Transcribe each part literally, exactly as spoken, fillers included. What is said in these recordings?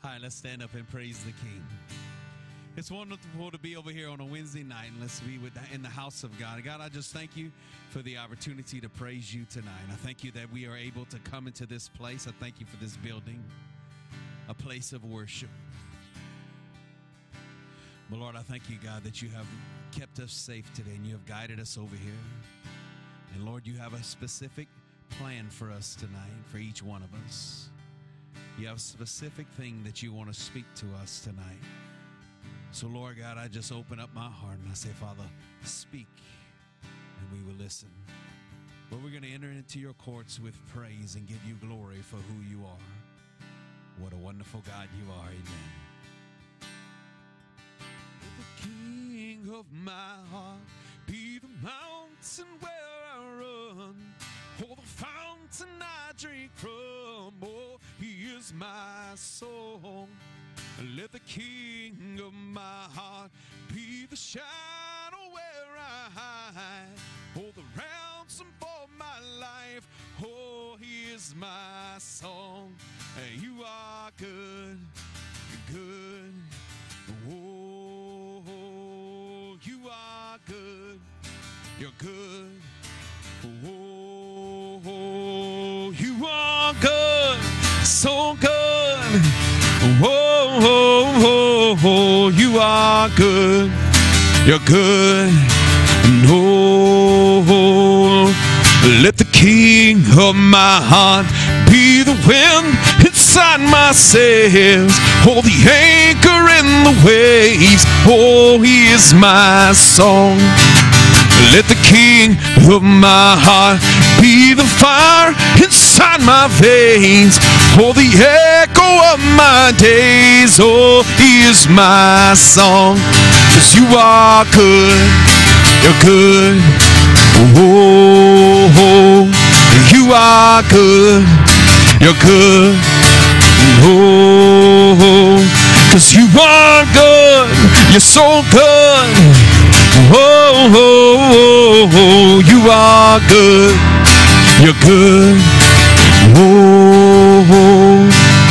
All right, let's stand up and praise the King. It's wonderful to be over here on a Wednesday night and let's be with the, in the house of God. God, I just thank you for the opportunity to praise you tonight. I thank you that we are able to come into this place. I thank you for this building, a place of worship. But Lord, I thank you, God, that you have kept us safe today and you have guided us over here. And Lord, you have a specific plan for us tonight, for each one of us. You have a specific thing that you want to speak to us tonight. So, Lord God, I just open up my heart and I say, Father, speak, and we will listen. But we're going to enter into your courts with praise and give you glory for who you are. What a wonderful God you are. Amen. The King of my heart, be the mountain where I run, or the fountain I drink from. Oh, he is my song. Let the King of my heart be the shadow where I hide, oh, the ransom for my life. Oh, he is my song. Hey, you are good, good. Oh, you are good, you're good. Oh, you are good, so good. Whoa, whoa, whoa, whoa, you are good, you're good. No, let the King of my heart be the wind inside my sails, oh, the anchor in the waves. Oh, he is my song. Let the King of my heart be the fire inside my veins, oh, the echo of my days. Oh, he is my song. 'Cause you are good, you're good. Oh, oh, you are good, you're good. Oh, 'cause you are good, you're so good. Oh, oh, oh, oh, you are good, you're good. Oh, oh,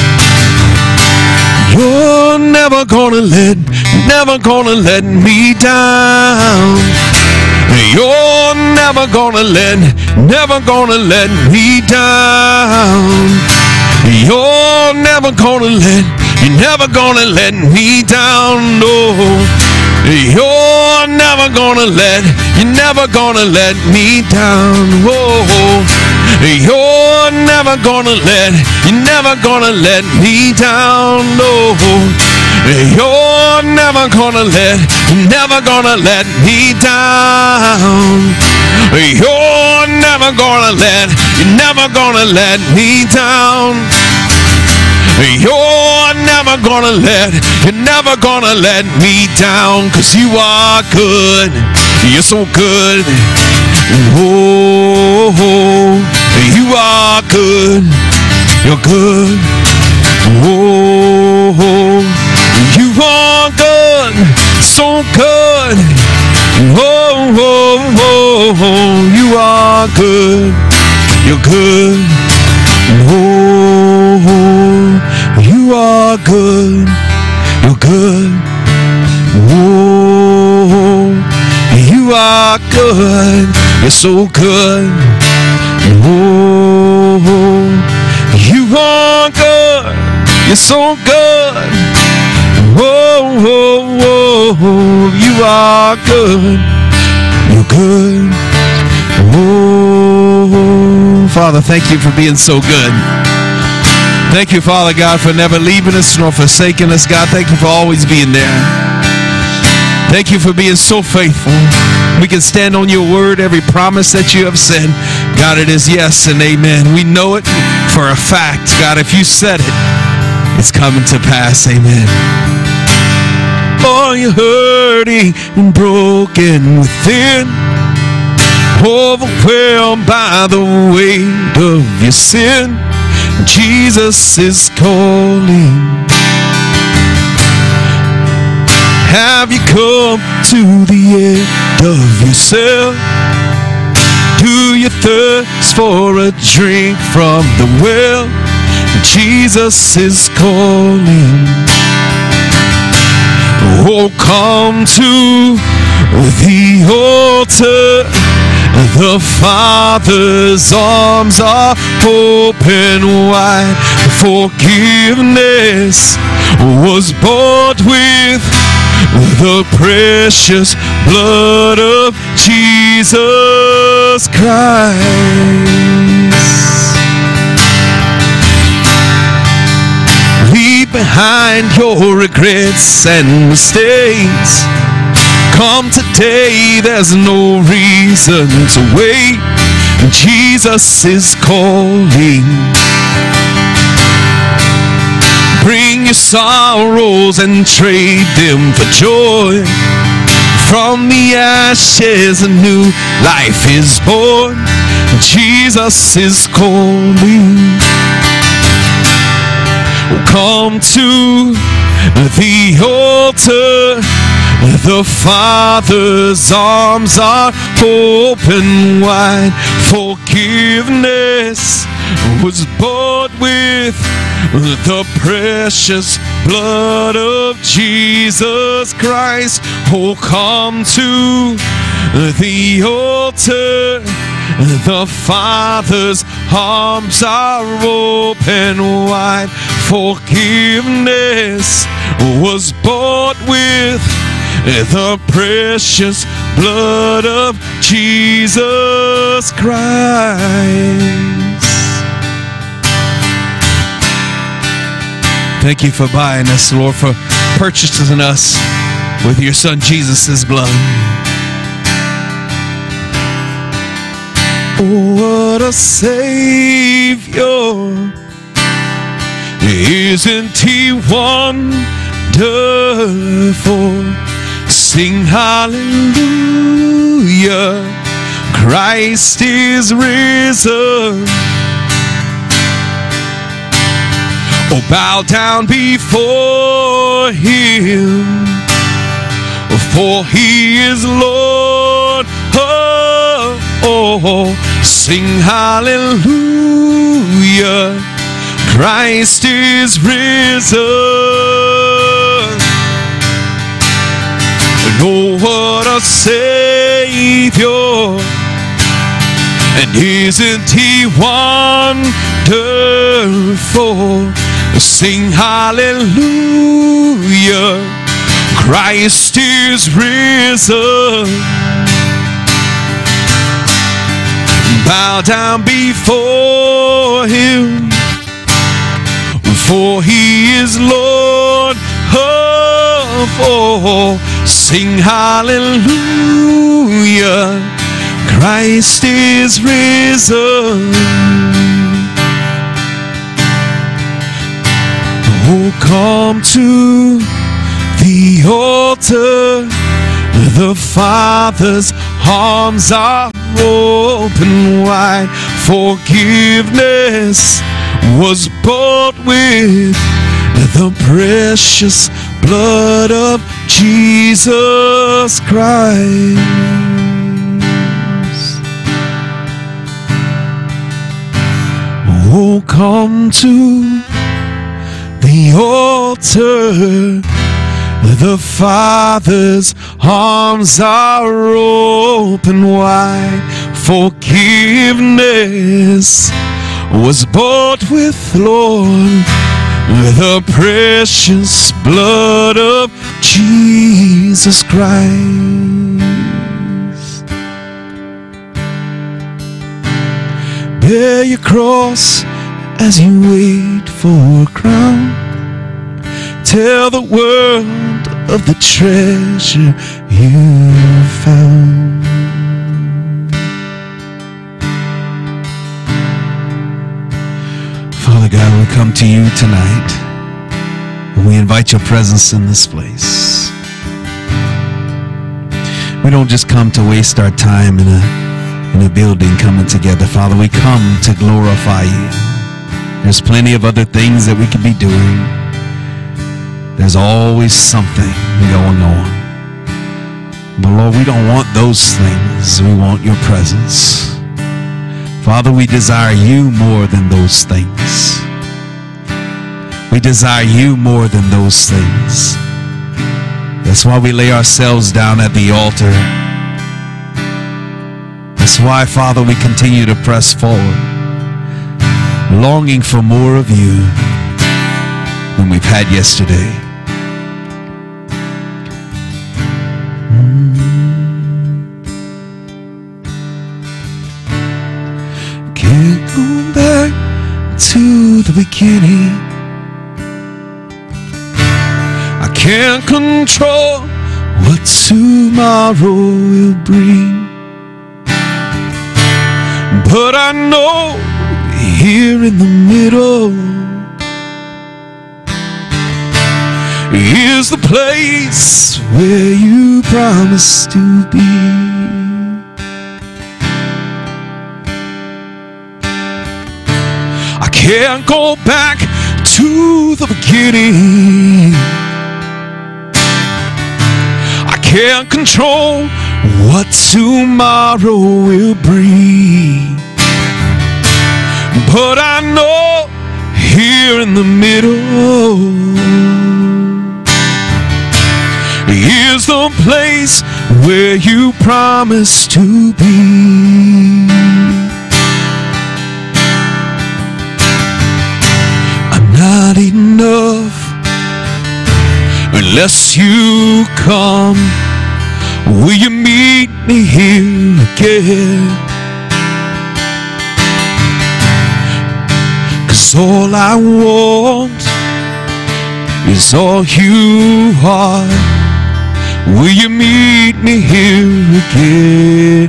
you're never gonna let, never gonna let me down. You're never gonna let, never gonna let me down. You're never gonna let, you're never gonna let me down. No, you're never gonna let, you're never gonna let me down. Whoa, you're never gonna let, you're never gonna let me down. No, you're never gonna let, you're never gonna let me down. You're never gonna let, you're never gonna let me down. You're never gonna let, you're never gonna let me down. 'Cause you are good, you're so good. Oh, you are good, you're good. Oh, you are good, so good. Oh, oh, oh, oh, you are good, you're good. Oh, you are good, you're good. Oh, you are good, you're so good. Oh, you are good, you're so good. Oh, oh, oh, you are good, you're good. Oh, Father, thank you for being so good. Thank you, Father God, for never leaving us nor forsaking us. God, thank you for always being there. Thank you for being so faithful. We can stand on your word, every promise that you have said. God, it is yes and amen. We know it for a fact. God, if you said it, it's coming to pass. Amen. Oh, you're hurting and broken within, overwhelmed by the weight of your sin. Jesus is calling. Have you come to the end of yourself? Do you thirst for a drink from the well? Jesus is calling. Oh, come to the altar. The Father's arms are open wide. Forgiveness was bought with the precious blood of Jesus Christ. Leave behind your regrets and mistakes. Come today, there's no reason to wait. Jesus is calling. Bring your sorrows and trade them for joy. From the ashes a new life is born. Jesus is calling. Come to the altar. The Father's arms are open wide. Forgiveness was bought with the precious blood of Jesus Christ. Oh, come to the altar. The Father's arms are open wide. Forgiveness was bought with the precious blood of Jesus Christ. Thank you for buying us, Lord, for purchasing us with your Son Jesus' blood. Oh, what a Savior! Isn't He wonderful? Sing hallelujah, Christ is risen. Oh, bow down before Him, for He is Lord. Oh, oh, sing hallelujah, Christ is risen. Oh, what a Savior, and isn't He wonderful? Sing hallelujah, Christ is risen. Bow down before Him, for He is Lord of all. Sing hallelujah, Christ is risen. Oh, come to the altar. The Father's arms are open wide. Forgiveness was bought with the precious blood of Jesus Christ. Oh, come to the altar. The Father's arms are open wide. Forgiveness was bought with, Lord, the precious blood of Jesus Christ. Bear your cross as you wait for a crown. Tell the world of the treasure you found. Father God, we come to you tonight, and we invite your presence in this place. We don't just come to waste our time in a, in a building coming together, Father. We come to glorify you. There's plenty of other things that we could be doing. There's always something going on. But Lord, we don't want those things. We want your presence. Father, we desire you more than those things. We desire you more than those things. That's why we lay ourselves down at the altar. That's why, Father, we continue to press forward, longing for more of you than we've had yesterday. Can't go back to the beginning. I can't control what tomorrow will bring, but I know here in the middle is the place where you promised to be. I can't go back to the beginning. I can't control what tomorrow will bring, but I know here in the middle is the place where you promised to be. I'm not enough unless you come. Will you meet me here again? 'Cause all I want is all you are. Will you meet me here again?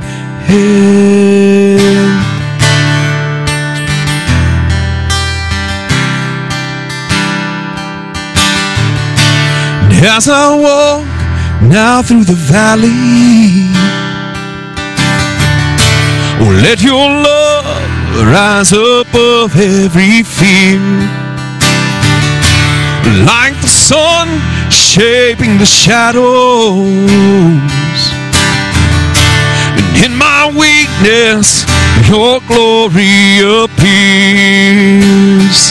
And as I walk now through the valley, oh, let your love rise above every fear, like the sun shaping the shadows. And in my weakness, your glory appears.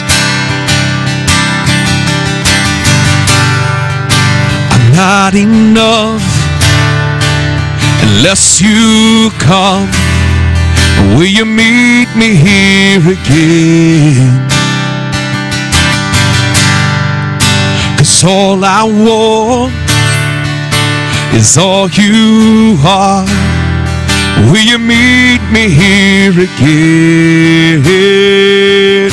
I'm not enough unless you come. Will you meet me here again? 'Cause all I want is all you are. Will you meet me here again?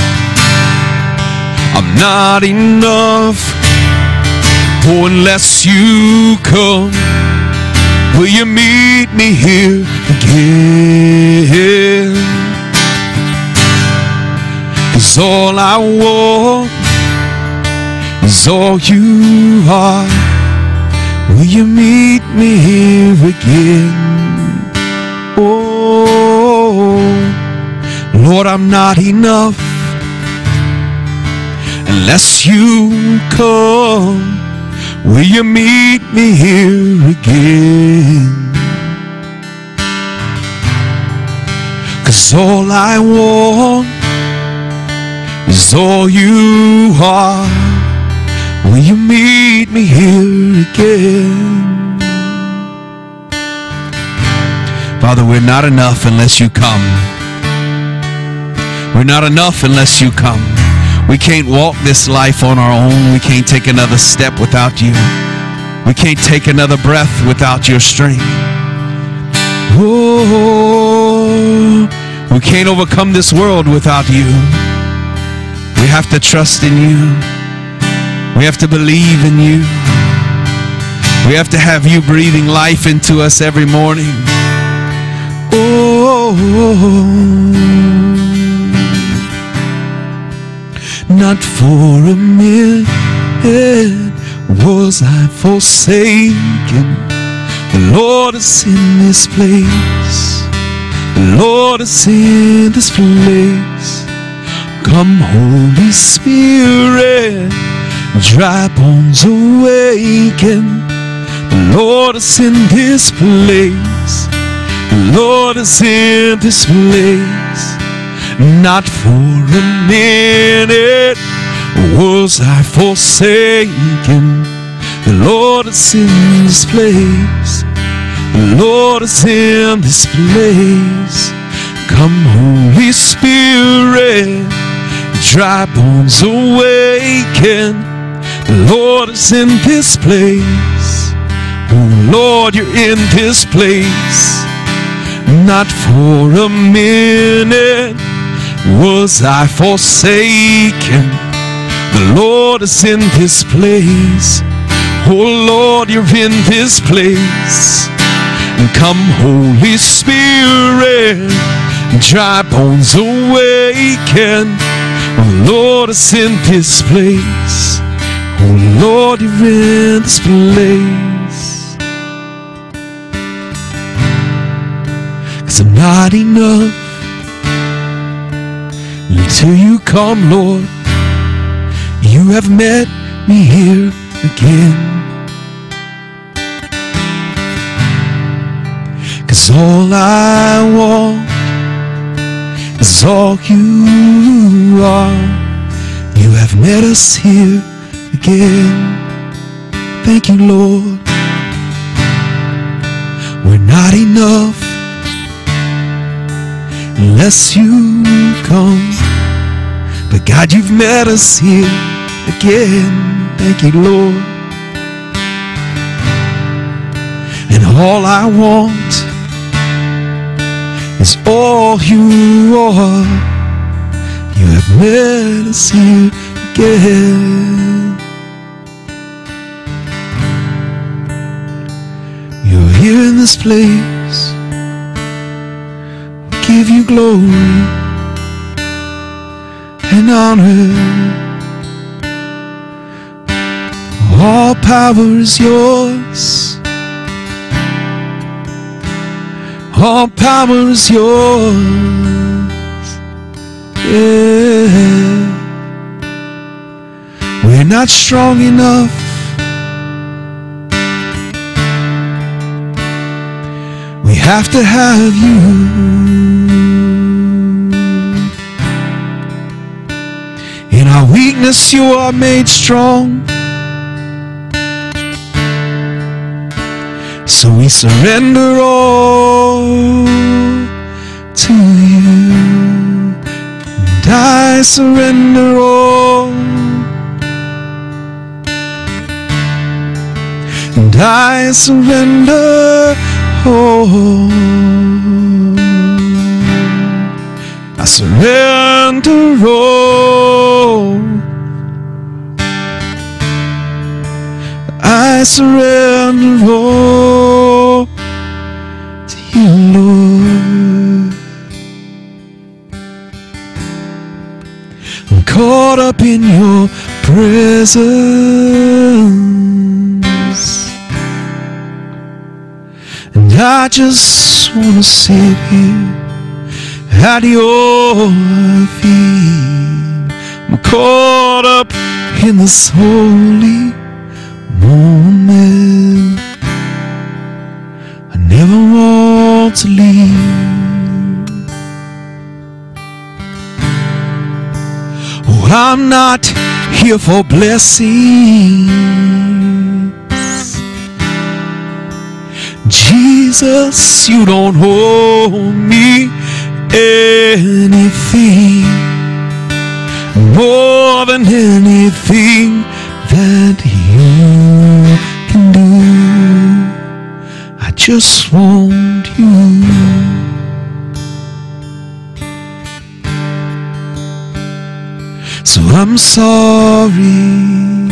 I'm not enough, oh, unless you come. Will you meet me here again? 'Cause all I want is all you are. Will you meet me here again? Oh, Lord, I'm not enough unless you come. Will you meet me here again? 'Cause all I want is all you are. Will you meet me here again? Father, we're not enough unless you come. We're not enough unless you come. We can't walk this life on our own. We can't take another step without you. We can't take another breath without your strength. Oh, we can't overcome this world without you. We have to trust in you. We have to believe in you. We have to have you breathing life into us every morning. Oh, not for a minute was I forsaken. The Lord is in this place. The Lord is in this place. Come, Holy Spirit, dry bones awaken. The Lord is in this place. The Lord is in this place. Not for a minute Was I forsaken? The Lord is in this place. The Lord is in this place. Come, Holy Spirit, dry bones awaken. The Lord is in this place. Oh Lord, you're in this place. Not for a minute was I forsaken. The Lord is in this place. Oh Lord, you're in this place. Come, Holy Spirit, dry bones awaken. Oh Lord is in this place. Oh Lord, you're in this place. 'Cause I'm not enough until you come, Lord. You have met me here again. 'Cause all I want is all you are. You have met us here again. Thank you, Lord. We're not enough unless you come. But God, you've met us here again. Thank you, Lord. And all I want is all you are. You have met us here again. You're here in this place. We'll give you glory and honor. All power is yours. All power is yours. Yeah. We're not strong enough. We have to have you. In our weakness you are made strong. So we surrender all to you. And I surrender all. And I surrender all. I surrender all. I surrender all to you, Lord. I'm caught up in your presence, and I just want to sit here at your feet. I'm caught up in this holy moment. I never want to leave. Oh, I'm not here for blessings. Jesus, you don't owe me anything more than anything that you can do. I just want you. So I'm sorry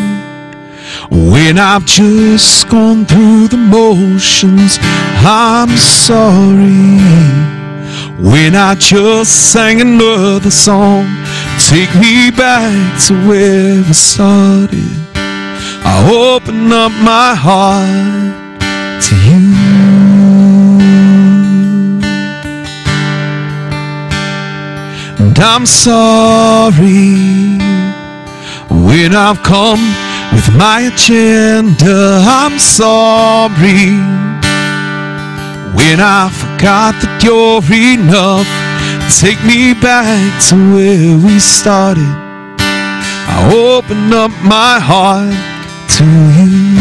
when I've just gone through the motions. I'm sorry when I just sang another song. Take me back to where we started. I open up my heart to you. And I'm sorry when I've come with my agenda. I'm sorry when I forgot that you're enough. Take me back to where we started. I I open up my heart to you.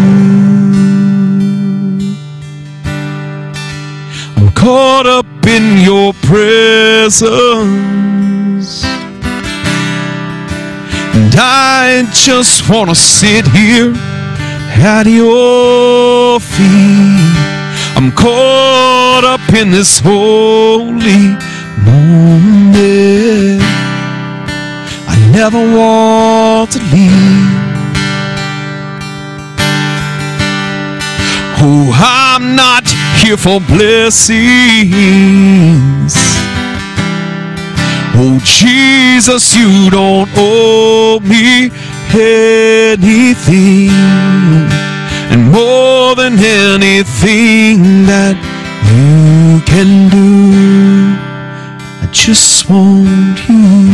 I'm caught up in your presence, and I just want to sit here at your feet. I'm caught up in this holy moment. I never want to leave. Oh, I'm not here for blessings. Oh, Jesus, you don't owe me anything. And more than anything that you can do, I just want you.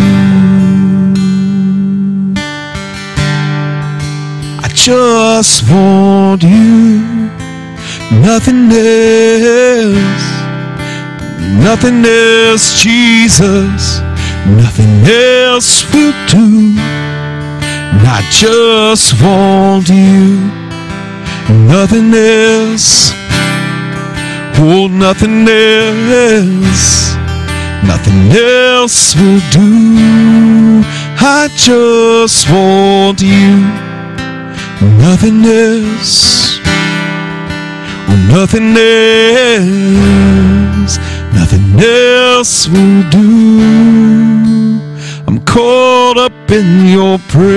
I just want you. Nothing else. Nothing else, Jesus. Nothing else will do. And I just want you. Nothing else. Oh, nothing else. Nothing else will do. I just want you. Nothing else. Oh, nothing else. Nothing else will do. I'm caught up in your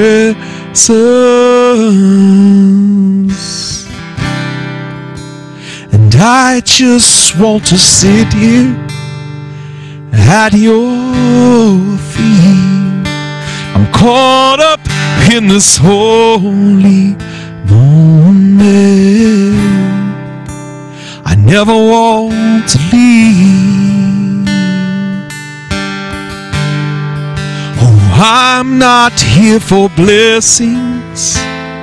presence, and I just want to sit here at your feet. I'm caught up in this holy moment. I never want to leave. Oh, I'm not here for blessings,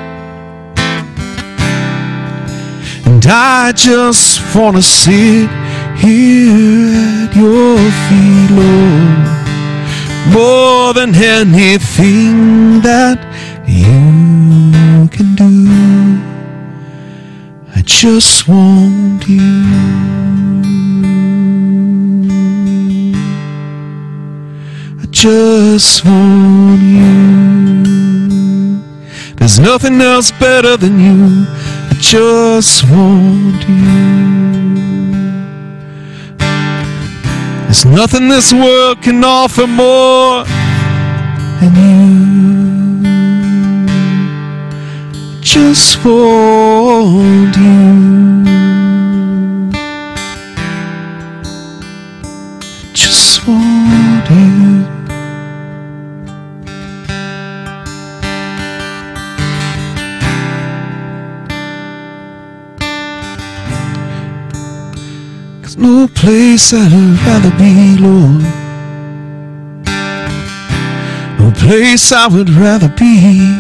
and I just want to sit here at your feet, Lord. More than anything that you can do, I just want you. I just want you. There's nothing else better than you. I just want you. There's nothing this world can offer more than you. I just want you. I just want you. No place I'd rather be, Lord. No place I would rather be.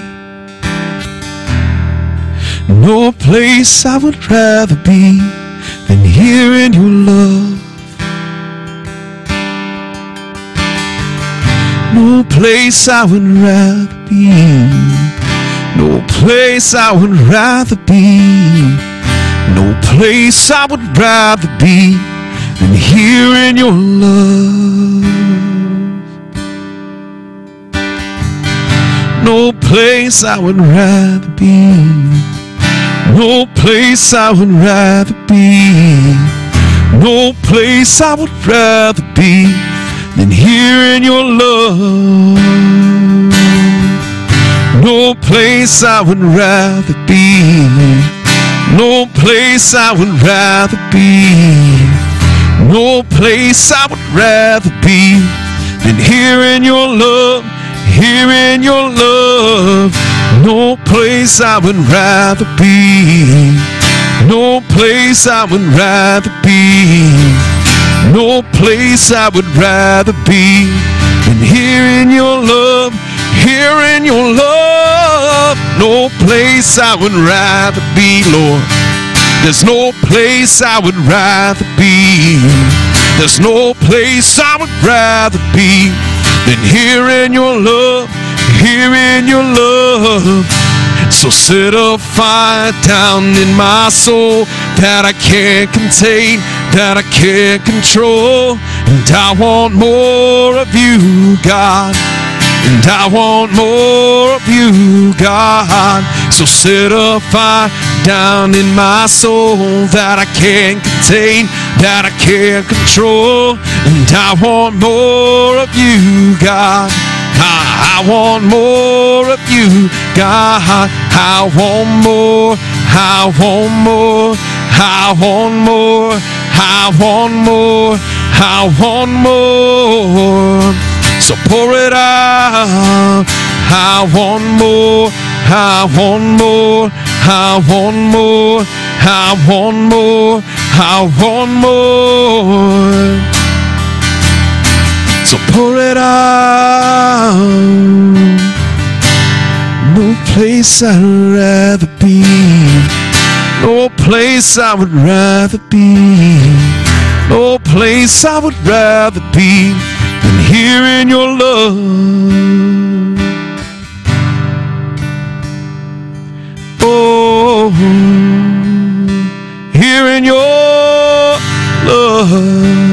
No place I would rather be than here in your love. No place I would rather be. No place I would rather be. No place I would rather be than here in your love. No place I would rather be. No place I would rather be. No place I would rather be than here in your love. No place I would rather be. No place I would rather be. No place I would rather be than here in your love, here in your love. No place I would rather be. No place I would rather be. No place I would rather be than here in your love, here in your love. No place I would rather be, Lord. There's no place I would rather be. There's no place I would rather be than here in your love, here in your love. So set a fire down in my soul that I can't contain, that I can't control. And I want more of you, God. And I want more of you, God. So set a fire down in my soul that I can't contain, that I can't control. And I want more of you, God. I, I want more of you, God. I want more, I want more, I want more, I want more, I want more. So pour it out. I want more, I want more, I want more, I want more, I want more. So pour it out. No place I'd rather be, no place I would rather be, no place I would rather be than here in your love. Oh, here in your love.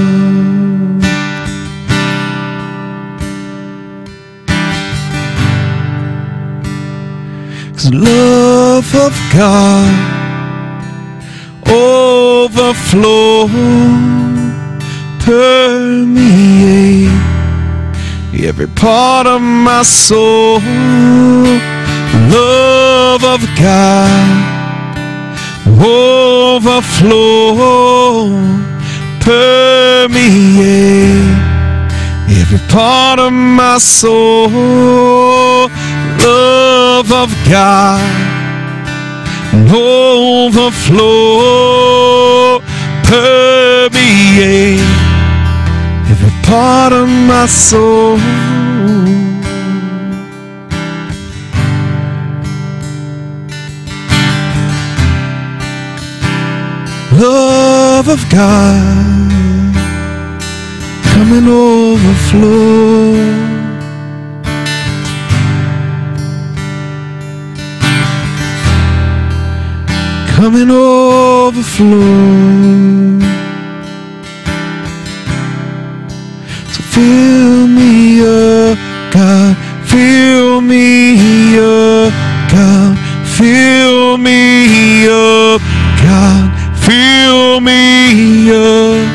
'Cause the love of God overflow, permeate every part of my soul. Love of God overflow, permeate every part of my soul. Love of God overflow, permeate every part of my soul. Love of God, come and overflow. Come and overflow. So fill me up, God, fill me up, God, fill me up, God, fill me up,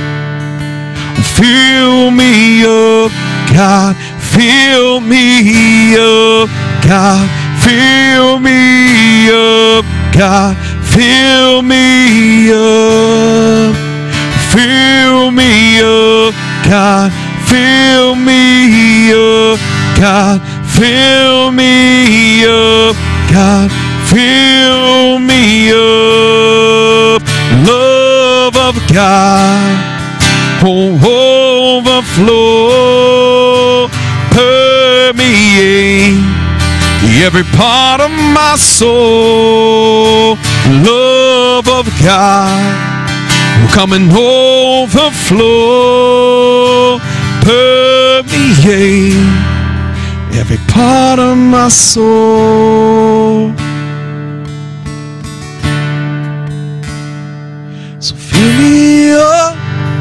fill me up, God, fill me up, God, fill me up, God, fill me up, fill me up, God, fill me up, God, fill me up, God, fill me up. Love of God, oh, overflow, permeate every part of my soul. Love of God will come and overflow, permeate every part of my soul. So fill me up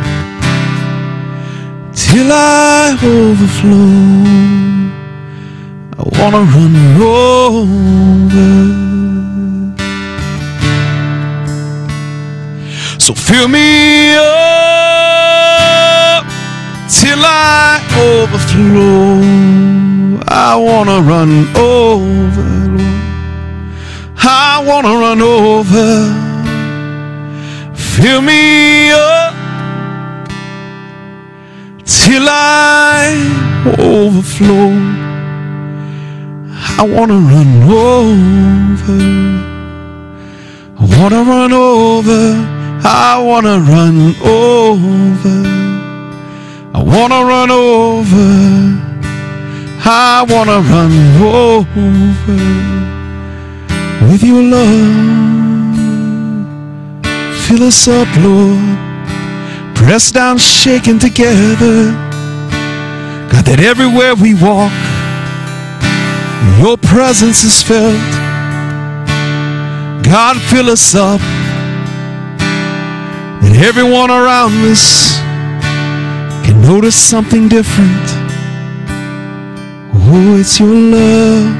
till I overflow. I wanna run over. So fill me up till I overflow. I wanna run over, Lord. I wanna run over. Fill me up till I overflow. I wanna run over. I wanna run over. I wanna run over. I wanna run over. I wanna run over with your love. Fill us up, Lord. Pressed down, shaken together. God, that everywhere we walk, Your presence is felt. God, fill us up, that everyone around us can notice something different. Oh, it's your love,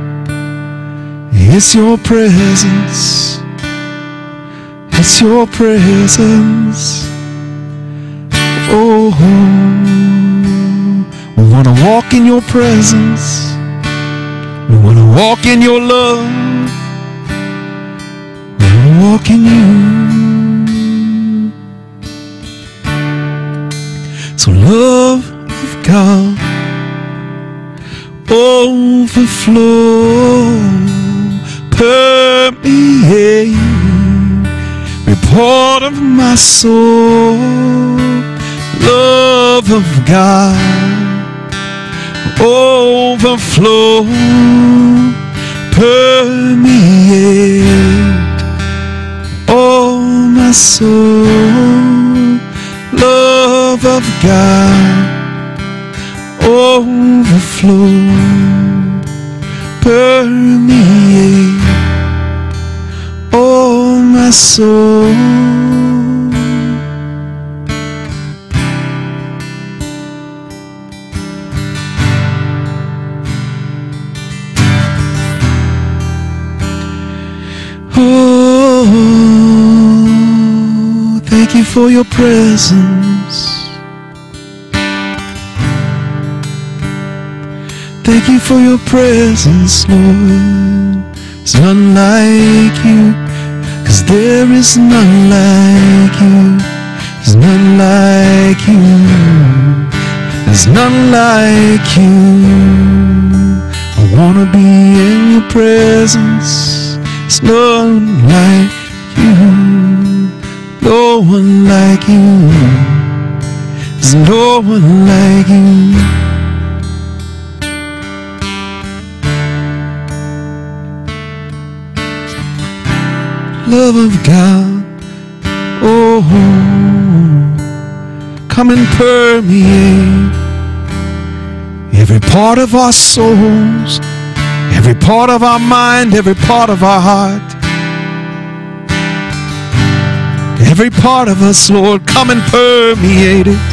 it's your presence, it's your presence. Oh, we want to walk in your presence. We want to walk in your love. We want to walk in you. So love of God, overflow, permeate every part of my soul. Love of God, overflow, permeate all my soul. Love of God, overflow, permeate all my soul. Oh, thank you for your presence. Thank you for your presence, Lord. There's none like you, 'cause there is none like you. There's none like you. There's none like you. I wanna be in your presence. There's none like you. No one like you. There's no one like you. Love of God, oh, come and permeate every part of our souls, every part of our mind, every part of our heart, every part of us, Lord, come and permeate it.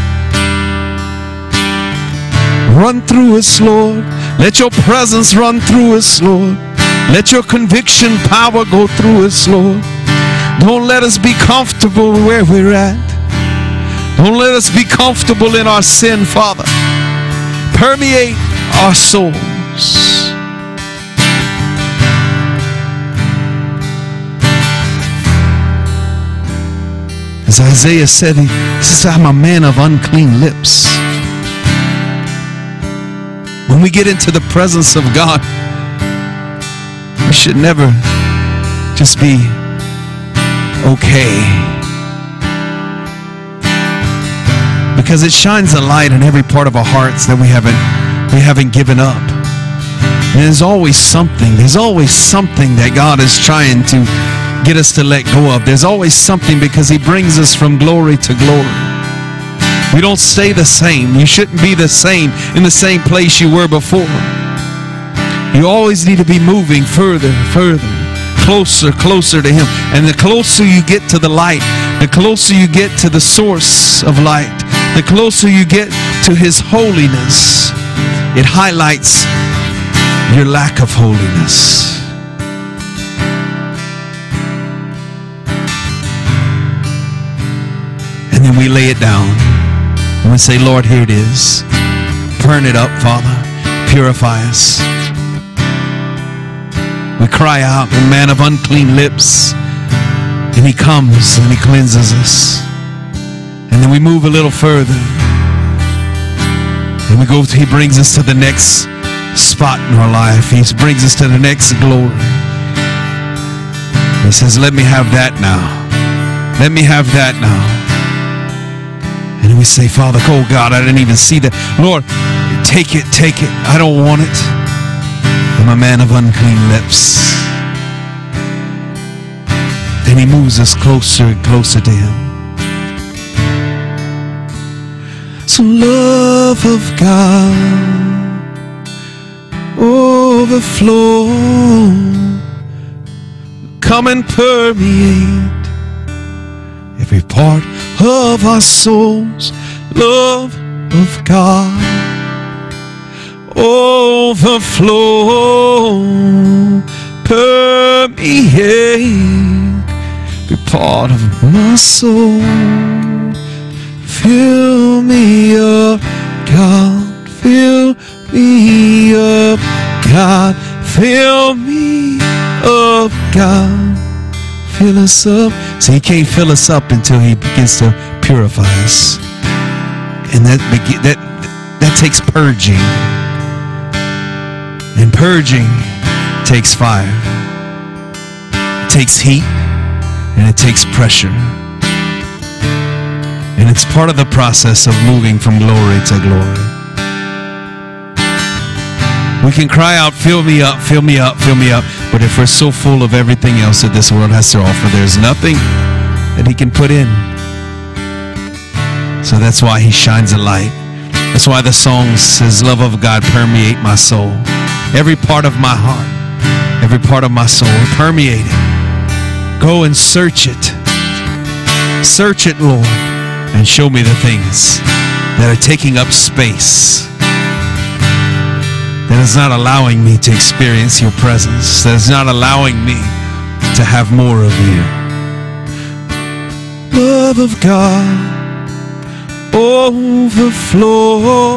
Run through us, Lord. Let your presence run through us, Lord. Let your conviction power go through us, Lord. Don't let us be comfortable where we're at. Don't let us be comfortable in our sin, Father. Permeate our souls. As Isaiah said, he says, I'm a man of unclean lips. When we get into the presence of God, we should never just be okay, because it shines a light in every part of our hearts that we haven't we haven't given up. And there's always something. There's always something that God is trying to get us to let go of. There's always something, because He brings us from glory to glory. We don't stay the same. You shouldn't be the same in the same place you were before. You always need to be moving further, further, closer, closer to Him. And the closer you get to the light, the closer you get to the source of light, the closer you get to His holiness, it highlights your lack of holiness. And then we lay it down and we say, Lord, here it is. Burn it up, Father. Purify us. We cry out, a man of unclean lips, and He comes and He cleanses us. And then we move a little further, and we go to, He brings us to the next spot in our life. He brings us to the next glory. He says, let me have that now. Let me have that now. And we say, Father, oh God, I didn't even see that. Lord, take it, take it. I don't want it. I'm a man of unclean lips. Then He moves us closer and closer to Him. So love of God, oh, overflow. Come and permeate every part of our souls. Love of God, overflow, permeate every part of my soul. Fill me up, God, fill me up, God, fill me up, God, fill us up. So he can't fill us up until he begins to purify us. And that, that, that takes purging. And purging takes fire. It takes heat. And it takes pressure. And it's part of the process of moving from glory to glory. We can cry out, fill me up, fill me up, fill me up. But if we're so full of everything else that this world has to offer, there's nothing that he can put in. So that's why he shines a light. That's why the song says, love of God permeate my soul. Every part of my heart, every part of my soul, permeate it. Go and search it. Search it, Lord, and show me the things that are taking up space, that is not allowing me to experience your presence, that is not allowing me to have more of you. Love of God, overflow,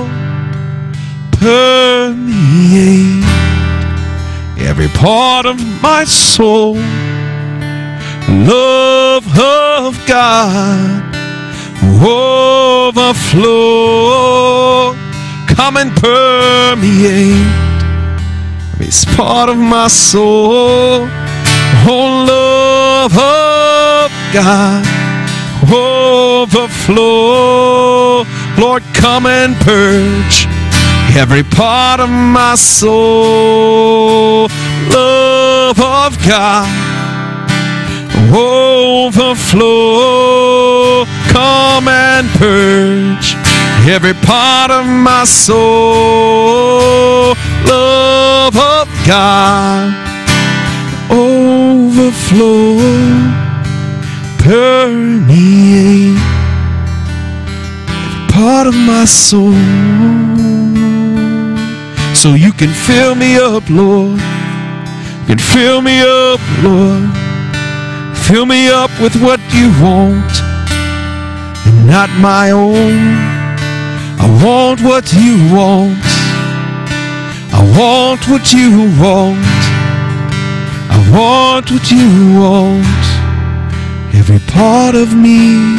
permeate every part of my soul. Love of God, overflow, come and permeate every part of my soul. Oh, love of God, overflow. Lord, come and purge every part of my soul. Love of God, overflow, come and purge every part of my soul. Love of God, overflow, permeate every part of my soul. So you can fill me up, Lord. You can fill me up, Lord. Fill me up with what you want and not my own. I want what you want. I want what you want. I want what you want. Every part of me.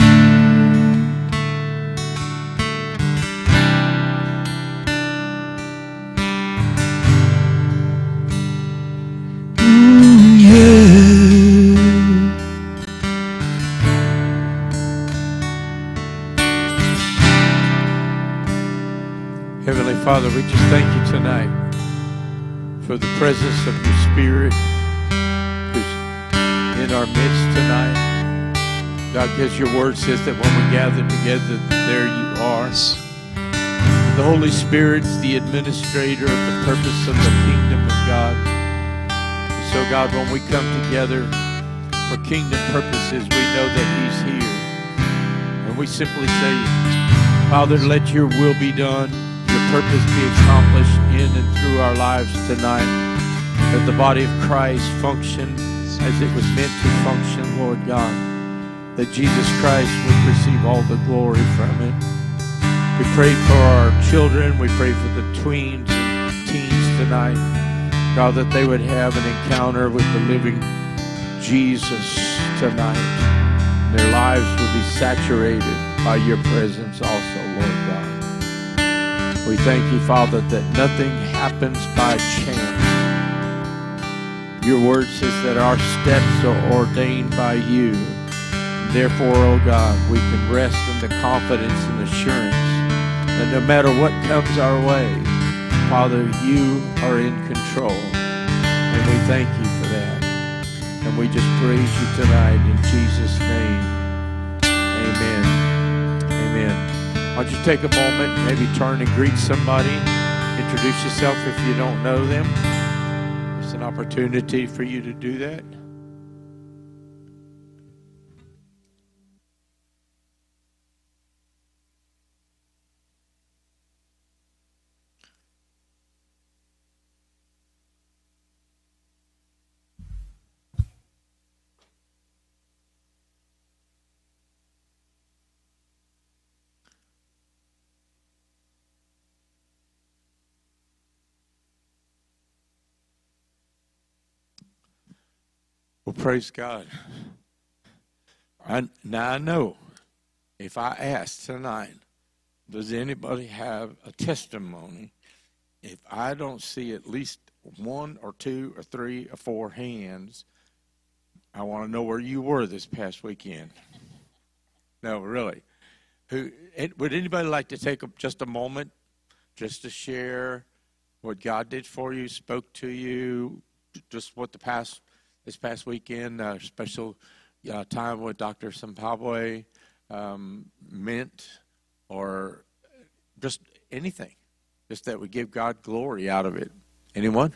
Father, we just thank you tonight for the presence of your Spirit who's in our midst tonight. God, because your word says that when we gather together, there you are. The Holy Spirit's the administrator of the purpose of the kingdom of God. So, God, when we come together for kingdom purposes, we know that he's here. And we simply say, Father, let your will be done. Purpose be accomplished in and through our lives tonight, that the body of Christ function as it was meant to function, Lord God, that Jesus Christ would receive all the glory from it. We pray for our children, we pray for the tweens and teens tonight, God, that they would have an encounter with the living Jesus tonight. Their lives would be saturated by your presence also, Lord God. We thank you, Father, that nothing happens by chance. Your word says that our steps are ordained by you. Therefore, oh God, we can rest in the confidence and assurance that no matter what comes our way, Father, you are in control. And we thank you for that. And we just praise you tonight in Jesus' name. Amen. Amen. Why don't you take a moment, maybe turn and greet somebody introduce yourself if you don't know them. It's an opportunity for you to do that. Well, praise God. I, now I know if I ask tonight, does anybody have a testimony? If I don't see at least one or two or three or four hands, I want to know where you were this past weekend. No, really. Who? It, would anybody like to take a, just a moment just to share what God did for you, spoke to you, just what the past this past weekend, uh, special uh, time with Doctor Sampabwe um, meant, or just anything, just that we give God glory out of it. Anyone?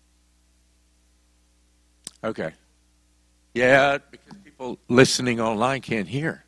Okay. Yeah, because people listening online can't hear.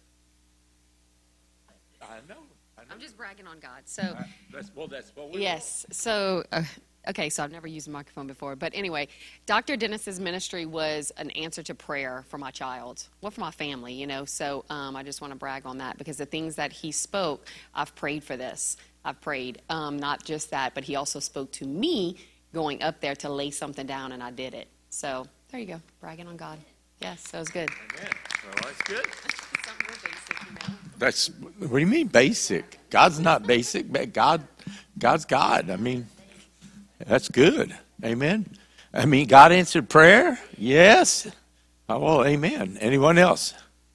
I know. I know. I'm just bragging on God. So, Uh, that's, well, that's what we yes. So, uh, okay. So I've never used a microphone before, but anyway, Doctor Dennis's ministry was an answer to prayer for my child, well, for my family, you know. So um, I just want to brag on that because the things that he spoke, I've prayed for this. I've prayed, um, not just that, but he also spoke to me going up there to lay something down, and I did it. So there you go, bragging on God. Yes, that was good. Amen. Well, that's good. Something real basic, you know. That's, what do you mean basic? God's not basic, but God, God's God. I mean, that's good. Amen. I mean, God answered prayer. Yes. Oh, well, amen. Anyone else?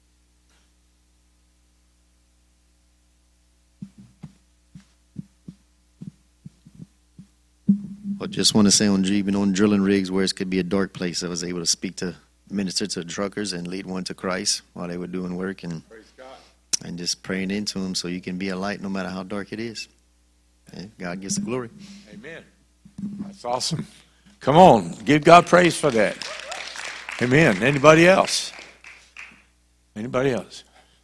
I just want to say on even on drilling rigs where it could be a dark place, I was able to speak to, minister to truckers and lead one to Christ while they were doing work, and Praise God. and just praying into them so you can be a light no matter how dark it is. And God gets the glory. Amen. That's awesome. Come on, give God praise for that. Amen. Anybody else? Anybody else?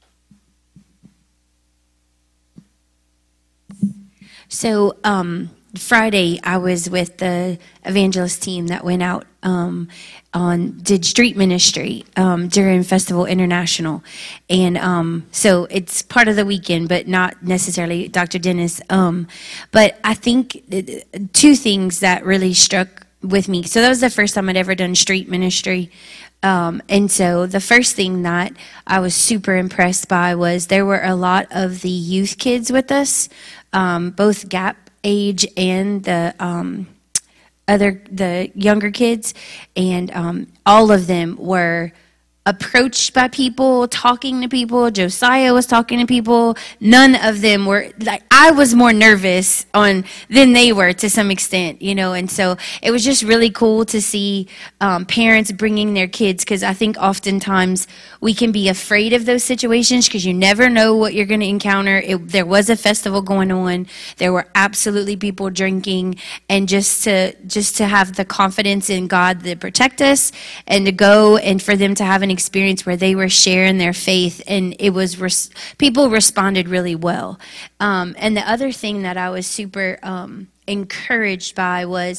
So um, Friday, I was with the evangelist team that went out um, on did street ministry um, during Festival International, and um, so it's part of the weekend, but not necessarily Doctor Dennis. Um, but I think two things that really struck with me. So that was the first time I'd ever done street ministry. Um, and so the first thing that I was super impressed by was there were a lot of the youth kids with us, um, both Gap age and the um, other the younger kids, and um, all of them were approached by people, talking to people. Josiah was talking to people. None of them were like, I was more nervous on than they were to some extent, you know. And so it was just really cool to see um, parents bringing their kids, because I think oftentimes we can be afraid of those situations because you never know what you're going to encounter. It, there was a festival going on. There were absolutely people drinking, and just to just to have the confidence in God to protect us and to go and for them to have an experience where they were sharing their faith, and it was res- people responded really well. Um, and the other thing that I was super um, encouraged by was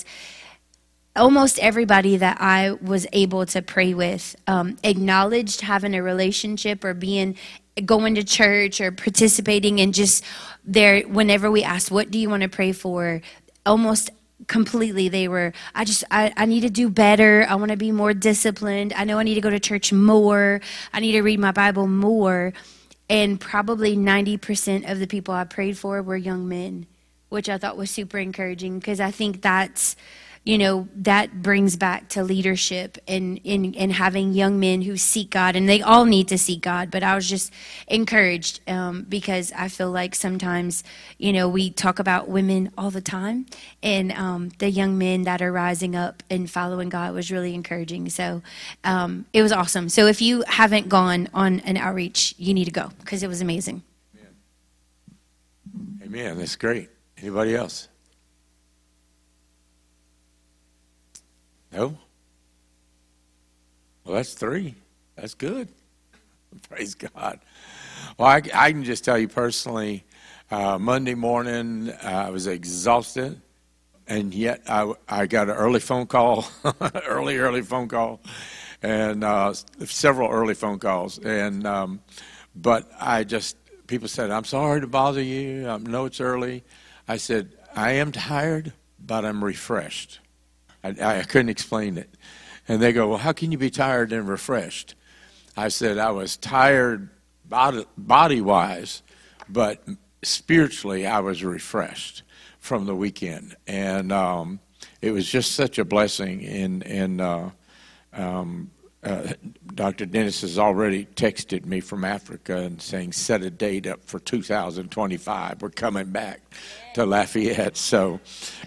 almost everybody that I was able to pray with um, acknowledged having a relationship or being going to church or participating, and just there whenever we asked, what do you want to pray for, almost completely they were, I just I, I need to do better, I want to be more disciplined, I know I need to go to church more, I need to read my Bible more. And probably ninety percent of the people I prayed for were young men, which I thought was super encouraging, because I think that's, you know, that brings back to leadership and, and, and having young men who seek God, and they all need to seek God. But I was just encouraged um, because I feel like sometimes, you know, we talk about women all the time, and um, the young men that are rising up and following God was really encouraging. So um, it was awesome. So if you haven't gone on an outreach, you need to go, because it was amazing. Amen. Amen. That's great. Anybody else? No? Well, that's three. That's good. Praise God. Well, I, I can just tell you personally, uh, Monday morning, uh, I was exhausted, and yet I, I got an early phone call, early, early phone call, and uh, several early phone calls. And um, but I just, people said, I'm sorry to bother you. I know it's early. I said, I am tired, but I'm refreshed. I, I couldn't explain it. And they go, well, how can you be tired and refreshed? I said, I was tired body, body-wise, but spiritually I was refreshed from the weekend. And um, it was just such a blessing. And, and uh, um, uh, Doctor Dennis has already texted me from Africa and saying, set a date up for two thousand twenty-five. We're coming back to Lafayette. So,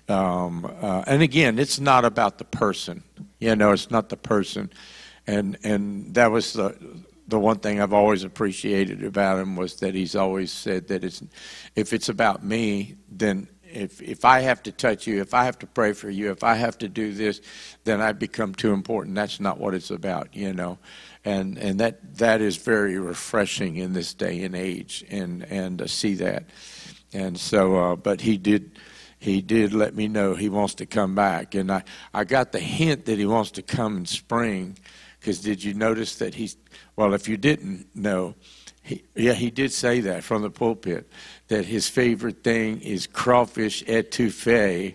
um, uh, and again, it's not about the person. You know, it's not the person. And and that was the the one thing I've always appreciated about him, was that he's always said that it's, if it's about me, then if if I have to touch you, if I have to pray for you, if I have to do this, then I become too important. That's not what it's about, you know. And and that that is very refreshing in this day and age, and and to see that. And so, uh, but he did. He did let me know he wants to come back. And I, I got the hint that he wants to come in spring, because did you notice that he's, well, if you didn't know, he, yeah, he did say that from the pulpit, that his favorite thing is crawfish etouffee.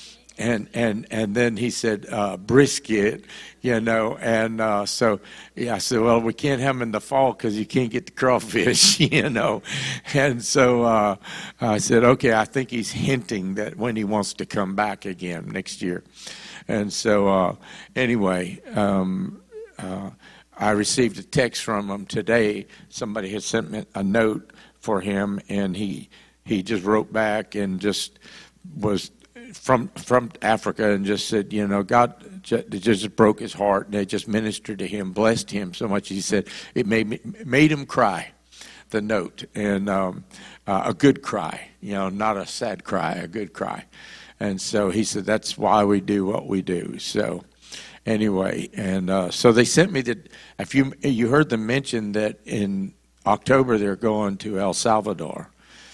And and and then he said uh, brisket, you know, and uh, so yeah, I said, well, we can't have him in the fall because you can't get the crawfish, you know, and so uh, I said, okay, I think he's hinting that when he wants to come back again next year, and so uh, anyway, um, uh, I received a text from him today. Somebody had sent me a note for him, and he he just wrote back and just was. From from Africa, and just said, you know, God just, just broke his heart, and they just ministered to him, blessed him so much. He said it made me, made him cry, the note, and um, uh, a good cry, you know, not a sad cry, a good cry. And so he said that's why we do what we do. So anyway, and uh, so they sent me the. If you you heard them mention that in October they're going to El Salvador.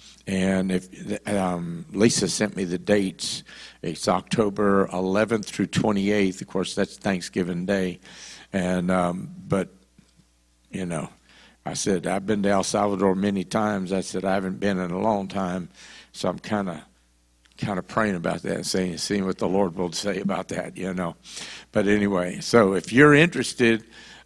And if um, Lisa sent me the dates, it's October eleventh through twenty-eighth. Of course, that's Thanksgiving Day. And um, but you know, I said I've been to El Salvador many times. I said I haven't been in a long time, so I'm kind of kind of praying about that and saying, seeing what the Lord will say about that. You know, but anyway, so if you're interested.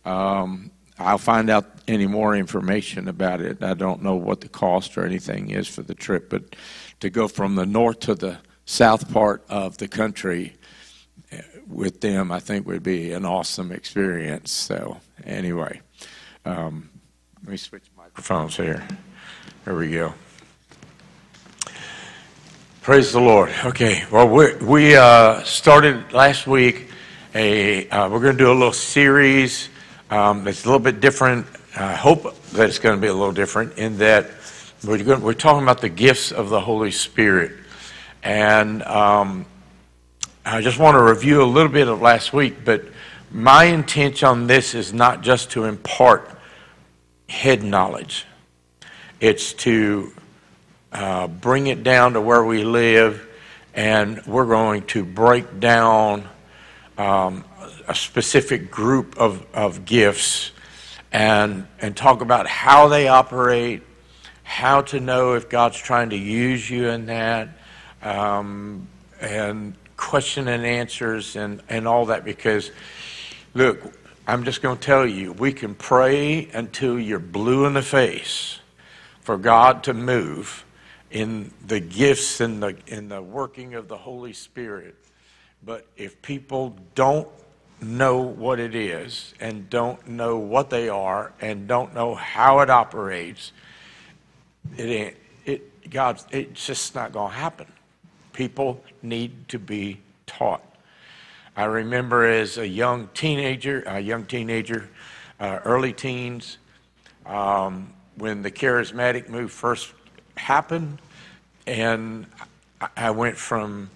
Um, I'll find out any more information about it. I don't know what the cost or anything is for the trip, but to go from the north to the south part of the country with them, I think would be an awesome experience. So anyway, um, let me switch microphones here. There we go. Praise the Lord. Okay, well, we, we uh, started last week, a, uh, we're going to do a little series. Um, it's a little bit different. I hope that it's going to be a little different in that we're, going, we're talking about the gifts of the Holy Spirit. And um, I just want to review a little bit of last week, but my intention on this is not just to impart head knowledge. It's to uh, bring it down to where we live, and we're going to break down um, a specific group of, of gifts and and talk about how they operate, how to know if God's trying to use you in that, um, and question and answers and, and all that. Because, look, I'm just going to tell you, we can pray until you're blue in the face for God to move in the gifts and the, in the working of the Holy Spirit. But if people don't know what it is and don't know what they are and don't know how it operates, it ain't it God it's just not going to happen. People need to be taught. I remember as a young teenager, a young teenager, uh, early teens, um, when the charismatic move first happened, and I went from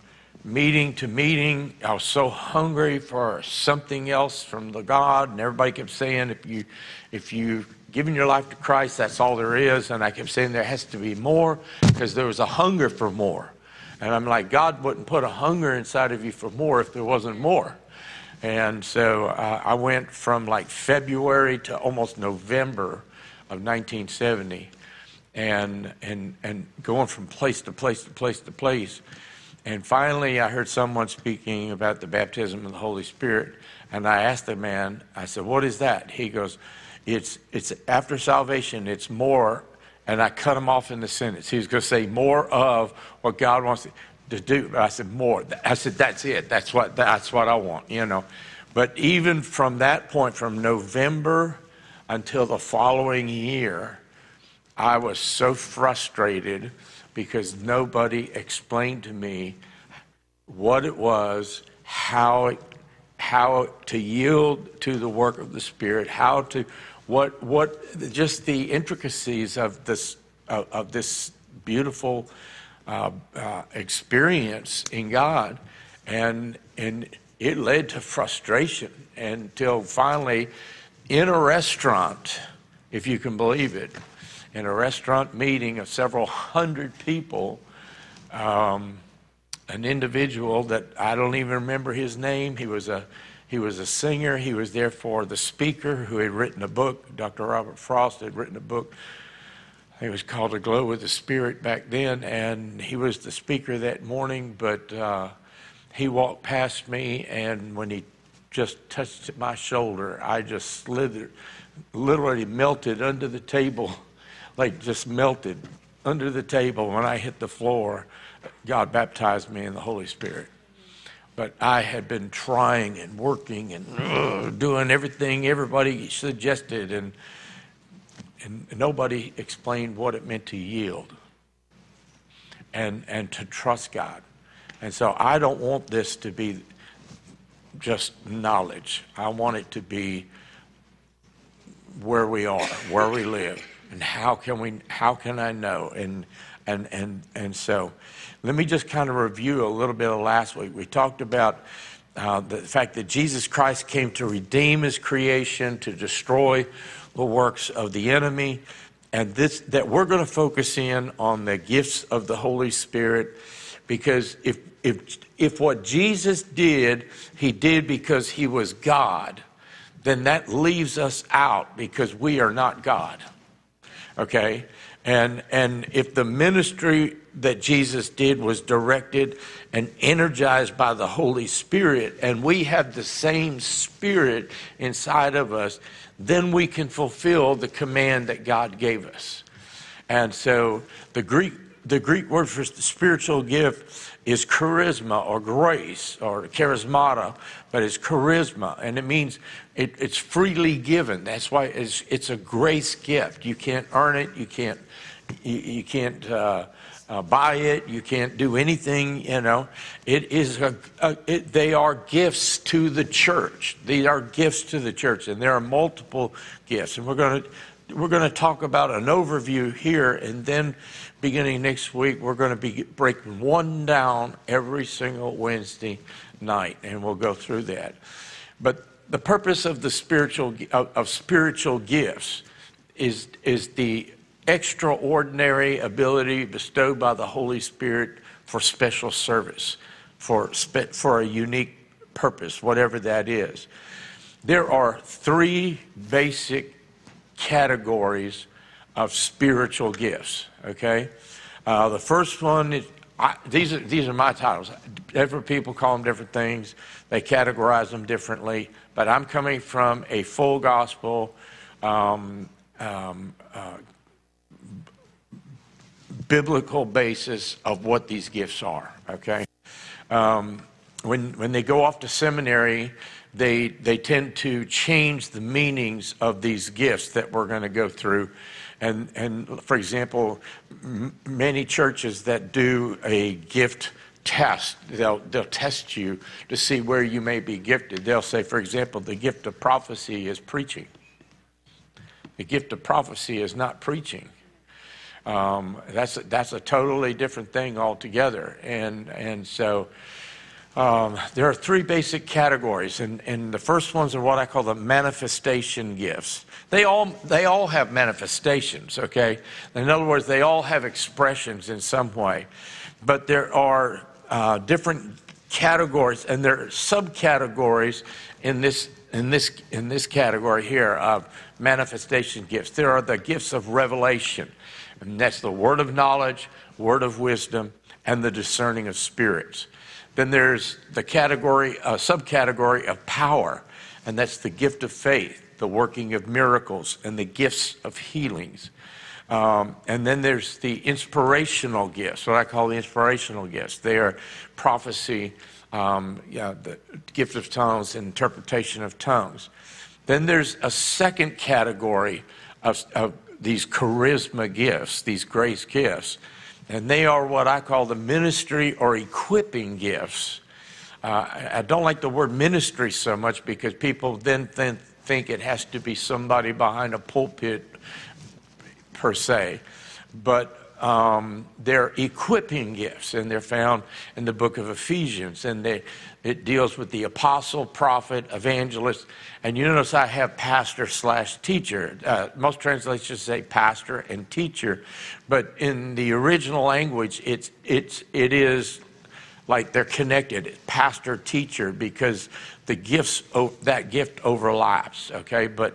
meeting to meeting. I was so hungry for something else from the God, and everybody kept saying, if you, if you giving your life to Christ, that's all there is. And I kept saying there has to be more, because there was a hunger for more. And I'm like, God wouldn't put a hunger inside of you for more if there wasn't more. And so uh, I went from like February to almost November of nineteen seventy, and and and going from place to place to place to place. And finally I heard someone speaking about the baptism of the Holy Spirit, and I asked the man, I said, what is that? He goes, it's it's after salvation, it's more. And I cut him off in the sentence. He was going to say more of what God wants to do. But I said, more. I said, that's it. That's what, that's what I want, you know. But even from that point, from November until the following year, I was so frustrated because nobody explained to me what it was, how it, how to yield to the work of the Spirit, how to... What what just the intricacies of this of, of this beautiful uh, uh, experience in God, and and it led to frustration until finally, in a restaurant, if you can believe it, in a restaurant meeting of several hundred people, um, an individual that I don't even remember his name. He was a He was a singer. He was there for the speaker who had written a book. Doctor Robert Frost had written a book. It was called A Glow with the Spirit back then, and he was the speaker that morning, but uh, he walked past me, and when he just touched my shoulder, I just slithered, literally melted under the table, like just melted under the table. When I hit the floor, God baptized me in the Holy Spirit. But I had been trying and working and uh, doing everything everybody suggested, and and nobody explained what it meant to yield and and to trust God. And so I don't want this to be just knowledge. I want it to be where we are, where we live, and how can we how can I know? And and and and so let me just kind of review a little bit of last week. We talked about uh, the fact that Jesus Christ came to redeem his creation, to destroy the works of the enemy, and this that we're going to focus in on the gifts of the Holy Spirit, because if if if what Jesus did, he did because he was God, then that leaves us out because we are not God. Okay? And and if the ministry that Jesus did was directed and energized by the Holy Spirit, and we have the same Spirit inside of us, then we can fulfill the command that God gave us. And so the Greek the Greek word for the spiritual gift is charisma or grace or charismata, but it's charisma, and it means it, it's freely given. That's why it's, it's a grace gift. You can't earn it. You can't you, you can't uh, uh, buy it. You can't do anything. You know, it is a, a it, they are gifts to the church. These are gifts to the church, and there are multiple gifts, and we're going to. We're going to talk about an overview here, and then beginning next week, we're going to be breaking one down every single Wednesday night, and we'll go through that. But the purpose of the spiritual of, of spiritual gifts is is the extraordinary ability bestowed by the Holy Spirit for special service, for spe- for a unique purpose, whatever that is. There are three basic categories of spiritual gifts, okay? Uh, the first one is, I, these are these are my titles. Different people call them different things. They categorize them differently, but I'm coming from a full gospel um, um, uh, biblical basis of what these gifts are, okay? Um, when when they go off to seminary, They they tend to change the meanings of these gifts that we're going to go through. And, and for example, m- many churches that do a gift test, they'll, they'll test you to see where you may be gifted. They'll say, for example, the gift of prophecy is preaching. The gift of prophecy is not preaching. Um, that's, a, that's a totally different thing altogether. And, and so Um, there are three basic categories, and, and the first ones are what I call the manifestation gifts. They all they all have manifestations, okay? In other words, they all have expressions in some way. But there are uh, different categories, and there are subcategories in this in this in this category here of manifestation gifts. There are the gifts of revelation, and that's the word of knowledge, word of wisdom, and the discerning of spirits. Then there's the category, uh, subcategory of power, and that's the gift of faith, the working of miracles, and the gifts of healings. Um, and then there's the inspirational gifts, what I call the inspirational gifts. They are prophecy, um, yeah, the gift of tongues, and interpretation of tongues. Then there's a second category of, of these charisma gifts, these grace gifts. And they are what I call the ministry or equipping gifts. Uh, I don't like the word ministry so much because people then think, think it has to be somebody behind a pulpit per se. But um, they're equipping gifts, and they're found in the book of Ephesians. And they, it deals with the apostle, prophet, evangelist. And you notice I have pastor slash teacher. Uh, most translations say pastor and teacher. But in the original language, it's it's it is like they're connected, pastor, teacher, because the gifts, that gift overlaps, okay? But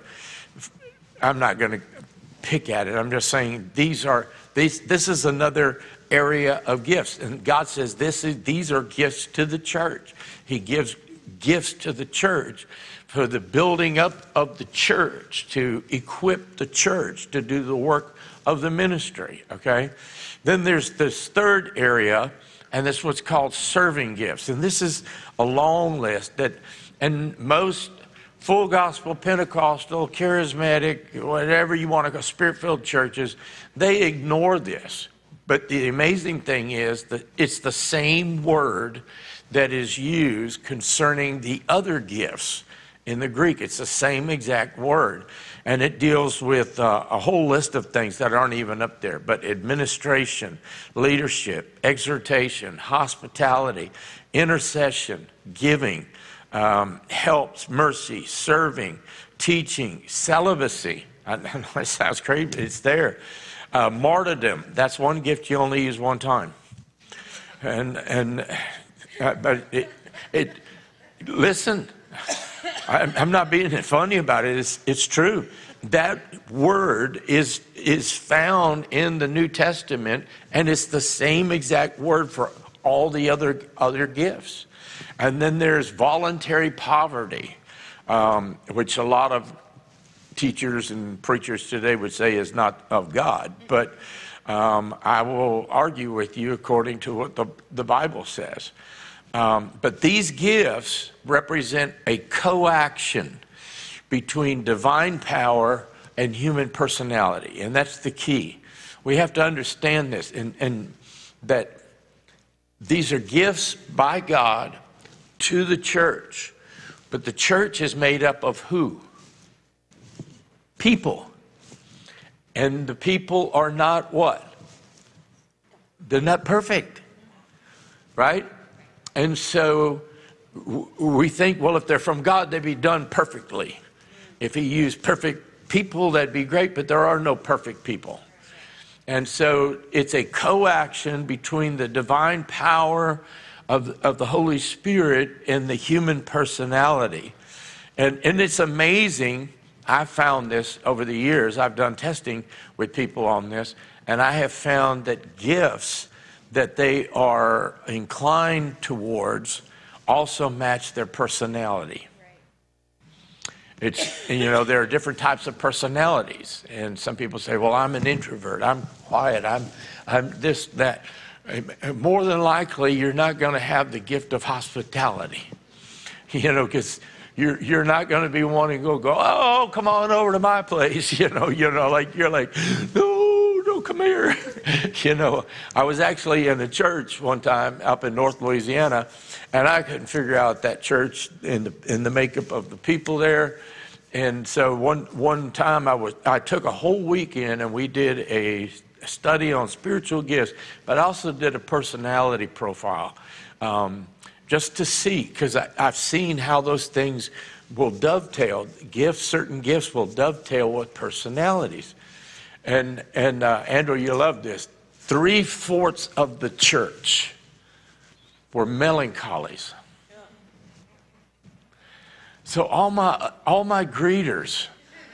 I'm not going to pick at it. I'm just saying these are, these, this is another area of gifts. And God says this is, these are gifts to the church. He gives gifts to the church for the building up of the church, to equip the church to do the work of the ministry, okay? Then there's this third area, and this is what's called serving gifts. And this is a long list that, and most full gospel, Pentecostal, charismatic, whatever you want to go, spirit-filled churches, they ignore this. But the amazing thing is that it's the same word that is used concerning the other gifts in the Greek. It's the same exact word. And it deals with uh, a whole list of things that aren't even up there. But administration, leadership, exhortation, hospitality, intercession, giving, um, helps, mercy, serving, teaching, celibacy. I know it sounds crazy, but it's there. Uh, martyrdom, that's one gift you only use one time. And, and uh, but it, it, listen, I'm not being funny about it. It's, it's true. That word is is found in the New Testament, and it's the same exact word for all the other other gifts. And then there's voluntary poverty, um, which a lot of teachers and preachers today would say is not of God. But um, I will argue with you according to what the, the Bible says. Um, but these gifts represent a co-action between divine power and human personality. And that's the key. We have to understand this, and, and that these are gifts by God to the church. But the church is made up of who? People. And the people are not what? They're not perfect. Right? And so we think, well, if they're from God, they'd be done perfectly. If he used perfect people, that'd be great, but there are no perfect people. And so it's a co-action between the divine power of, of the Holy Spirit and the human personality. And, and it's amazing. I found this over the years. I've done testing with people on this, and I have found that gifts that they are inclined towards also match their personality. It's, you know, there are different types of personalities. And some people say, well, I'm an introvert. I'm quiet. I'm, I'm this, that. More than likely, you're not going to have the gift of hospitality. You know, because you're, you're not going to be wanting to go, go, oh, come on over to my place. You know, you know, like, you're like, no, no, come here. You know, I was actually in a church one time up in North Louisiana, and I couldn't figure out that church in the in the makeup of the people there. And so one one time I was I took a whole weekend and we did a study on spiritual gifts, but I also did a personality profile. Um, just to see, because I've seen how those things will dovetail. Gifts, certain gifts will dovetail with personalities. And, and uh, Andrew, you love this. Three-fourths of the church were melancholies. So all my all my greeters,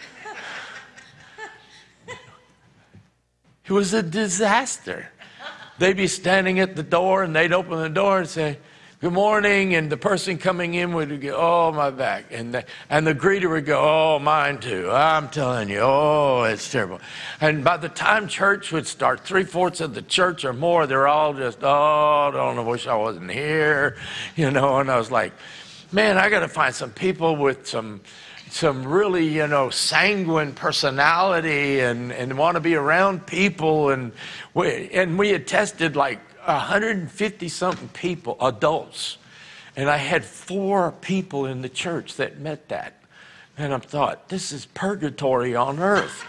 it was a disaster. They'd be standing at the door, and they'd open the door and say, "Good morning," and the person coming in would go, "Oh, my back," and the, and the greeter would go, "Oh, mine too. I'm telling you, oh, it's terrible." And by the time church would start, three-fourths of the church or more, they're all just, "Oh, I don't know, wish I wasn't here," you know. And I was like, man, I got to find some people with some some really, you know, sanguine personality and, and want to be around people. And we, and we had tested like one hundred fifty something people, adults. And I had four people in the church that met that. And I thought, this is purgatory on earth.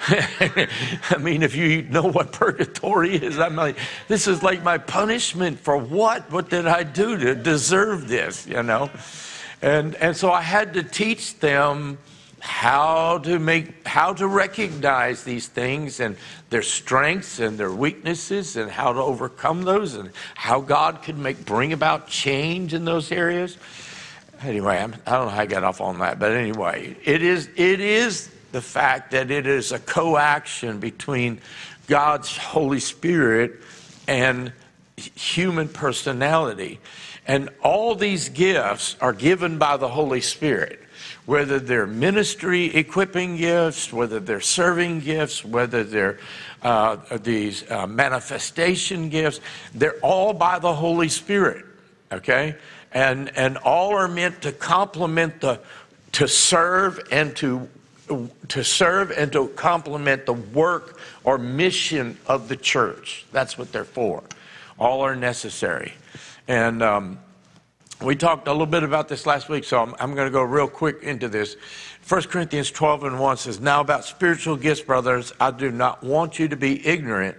I mean, if you know what purgatory is, I'm like, this is like my punishment for what? What did I do to deserve this, you know? And and so I had to teach them how to make, how to recognize these things and their strengths and their weaknesses and how to overcome those and how God could make, bring about change in those areas. Anyway, I'm, I don't know how I got off on that, but anyway, it is it is the fact that it is a co-action between God's Holy Spirit and human personality. And all these gifts are given by the Holy Spirit, whether they're ministry equipping gifts, whether they're serving gifts, whether they're uh, these uh, manifestation gifts. They're all by the Holy Spirit, okay? And and all are meant to complement the, to serve and to to serve and to complement the work or mission of the church. That's what they're for. All are necessary. And um, we talked a little bit about this last week, so I'm, I'm going to go real quick into this. First Corinthians twelve and one says, "Now about spiritual gifts, brothers, I do not want you to be ignorant."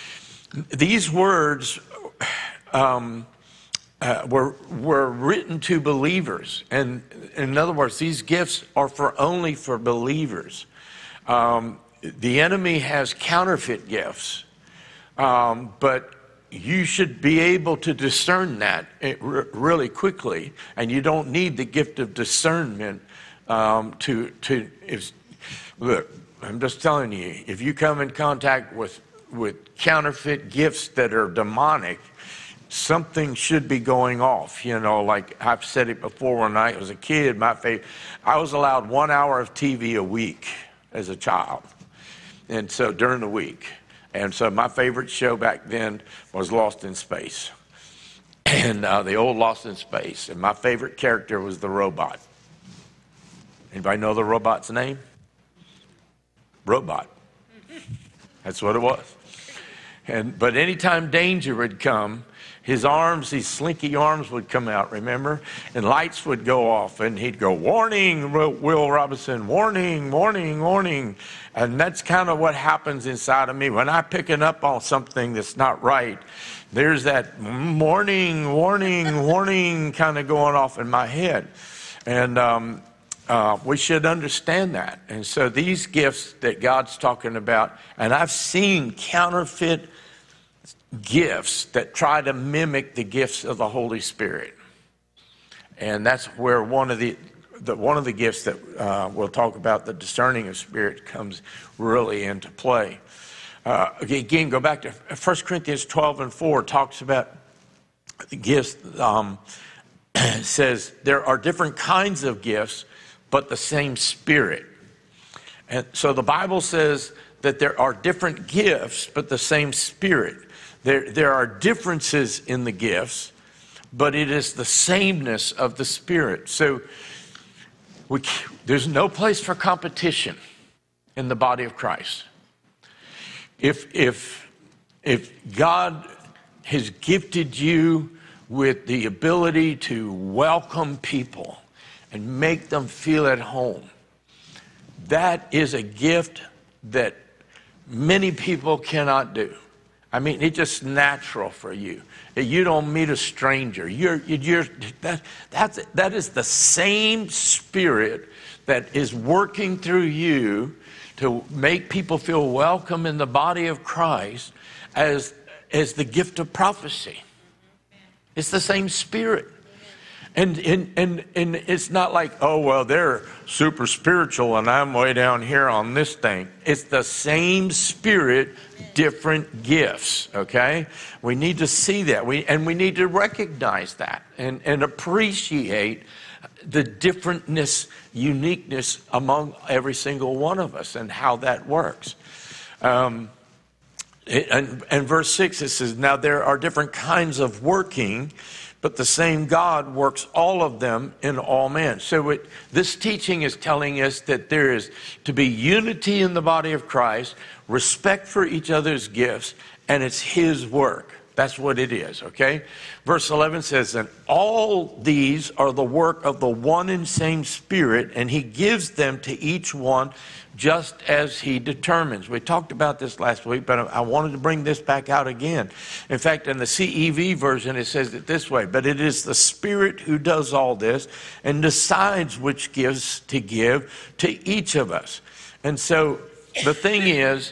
These words um, uh, were were written to believers, and in other words, these gifts are for only for believers. Um, the enemy has counterfeit gifts, um, but you should be able to discern that really quickly, and you don't need the gift of discernment um, to to. If, look, I'm just telling you, if you come in contact with with counterfeit gifts that are demonic, something should be going off. You know, like I've said it before. When I was a kid, my favorite, I was allowed one hour of T V a week as a child, and so during the week. And so my favorite show back then was Lost in Space. And uh, the old Lost in Space. And my favorite character was the robot. Anybody know the robot's name? Robot. That's what it was. And but anytime danger would come, his arms, these slinky arms would come out, remember? And lights would go off, and he'd go, "Warning, Will Robinson, warning, warning, warning." And that's kind of what happens inside of me. When I'm picking up on something that's not right, there's that warning, warning, warning kind of going off in my head. And um, uh, we should understand that. And so these gifts that God's talking about, and I've seen counterfeit gifts that try to mimic the gifts of the Holy Spirit. And that's where one of the, the one of the gifts that uh, we'll talk about, the discerning of spirit, comes really into play. Uh, again, go back to First Corinthians twelve and four, talks about the gifts. Um, says there are different kinds of gifts, but the same Spirit. And so the Bible says that there are different gifts, but the same Spirit. There, there are differences in the gifts, but it is the sameness of the Spirit. So we, there's no place for competition in the body of Christ. If, if, if God has gifted you with the ability to welcome people and make them feel at home, that is a gift that many people cannot do. I mean, it's just natural for you. You don't meet a stranger. You're, you're, that, that's, that is the same Spirit that is working through you to make people feel welcome in the body of Christ as, as the gift of prophecy. It's the same Spirit. And, and, and, and it's not like, oh, well, they're super spiritual and I'm way down here on this thing. It's the same Spirit, different gifts, okay? We need to see that. We, and we need to recognize that and, and appreciate the differentness, uniqueness among every single one of us and how that works. Um, and, and verse six, it says, now there are different kinds of working, but the same God works all of them in all men. So it, this teaching is telling us that there is to be unity in the body of Christ, respect for each other's gifts, and it's His work. That's what it is, okay? Verse eleven says, and all these are the work of the one and same Spirit, and He gives them to each one just as He determines. We talked about this last week, but I wanted to bring this back out again. In fact, in the C E V version, it says it this way, but it is the Spirit who does all this and decides which gifts to give to each of us. And so the thing is,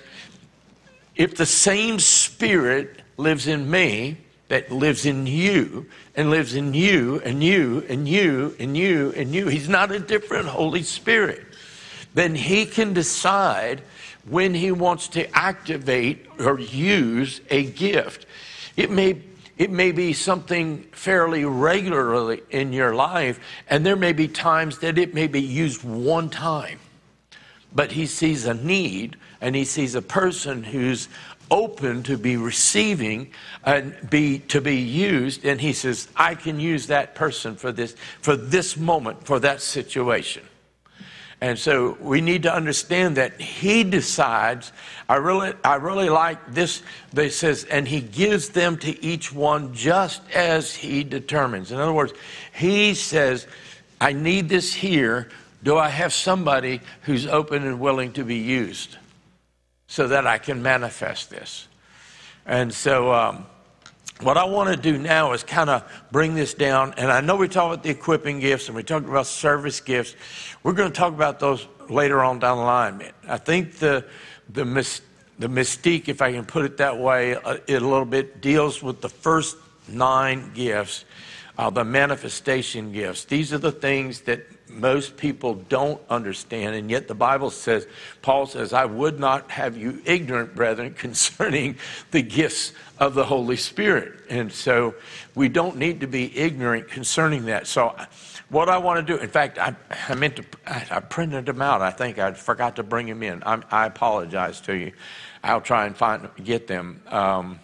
if the same Spirit lives in me, that lives in you, and lives in you, and you, and you, and you, and you, He's not a different Holy Spirit, then He can decide when He wants to activate or use a gift. It may, it may be something fairly regularly in your life, and there may be times that it may be used one time. But He sees a need, and He sees a person who's open to be receiving and be to be used, and He says, I can use that person for this for this moment, for that situation. And so we need to understand that He decides. I really I really like this. They says, and He gives them to each one just as He determines. In other words, He says, I need this here. Do I have somebody who's open and willing to be used so that I can manifest this? And so um, what I want to do now is kind of bring this down. And I know we talked about the equipping gifts and we talked about service gifts. We're going to talk about those later on down the line. I think the the, mis- the mystique, if I can put it that way, uh, it a little bit deals with the first nine gifts, uh, the manifestation gifts. These are the things that most people don't understand, and yet the Bible says, Paul says, I would not have you ignorant, brethren, concerning the gifts of the Holy Spirit. And so we don't need to be ignorant concerning that. So what I want to do, in fact, I, I meant to, I, I printed them out. I think I forgot to bring them in. I'm, I apologize to you. I'll try and find get them. Um,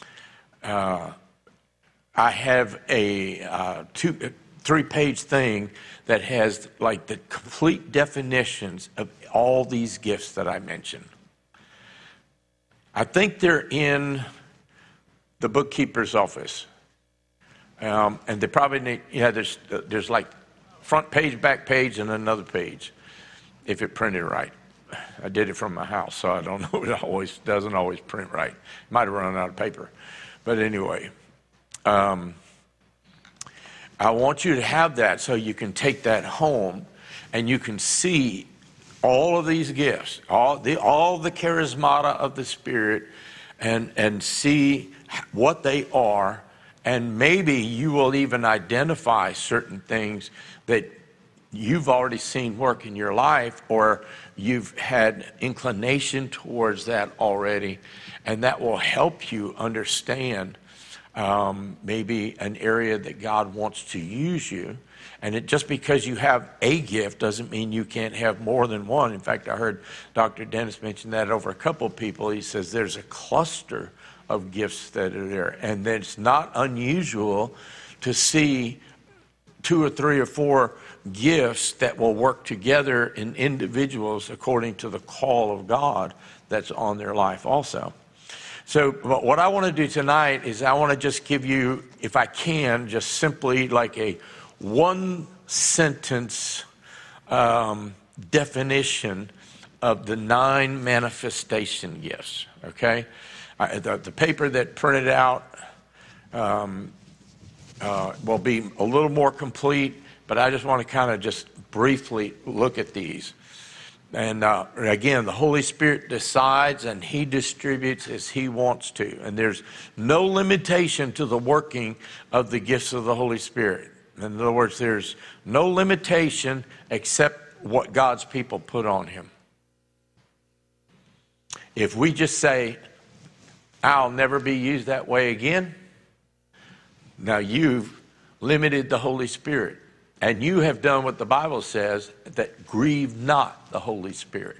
uh, I have a uh, two, uh, three-page thing that has like the complete definitions of all these gifts that I mentioned. I think they're in the bookkeeper's office. Um, and they probably need, yeah, there's, uh, there's like front page, back page, and another page, if it printed right. I did it from my house, so I don't know. It always doesn't always print right. Might have run out of paper. But anyway, um, I want you to have that so you can take that home and you can see all of these gifts, all the all the charismata of the Spirit, and and see what they are, and maybe you will even identify certain things that you've already seen work in your life, or you've had inclination towards that already, and that will help you understand Um, maybe an area that God wants to use you. And it, just because you have a gift doesn't mean you can't have more than one. In fact, I heard Doctor Dennis mention that over a couple of people. He says there's a cluster of gifts that are there. And that it's not unusual to see two or three or four gifts that will work together in individuals according to the call of God that's on their life also. So what I want to do tonight is I want to just give you, if I can, just simply like a one sentence um, definition of the nine manifestation gifts, okay? I, the, the paper that printed out um, uh, will be a little more complete, but I just want to kind of just briefly look at these. And uh, again, the Holy Spirit decides and he distributes as he wants to. And there's no limitation to the working of the gifts of the Holy Spirit. In other words, there's no limitation except what God's people put on him. If we just say, I'll never be used that way again, now you've limited the Holy Spirit. And you have done what the Bible says, that grieve not the Holy Spirit.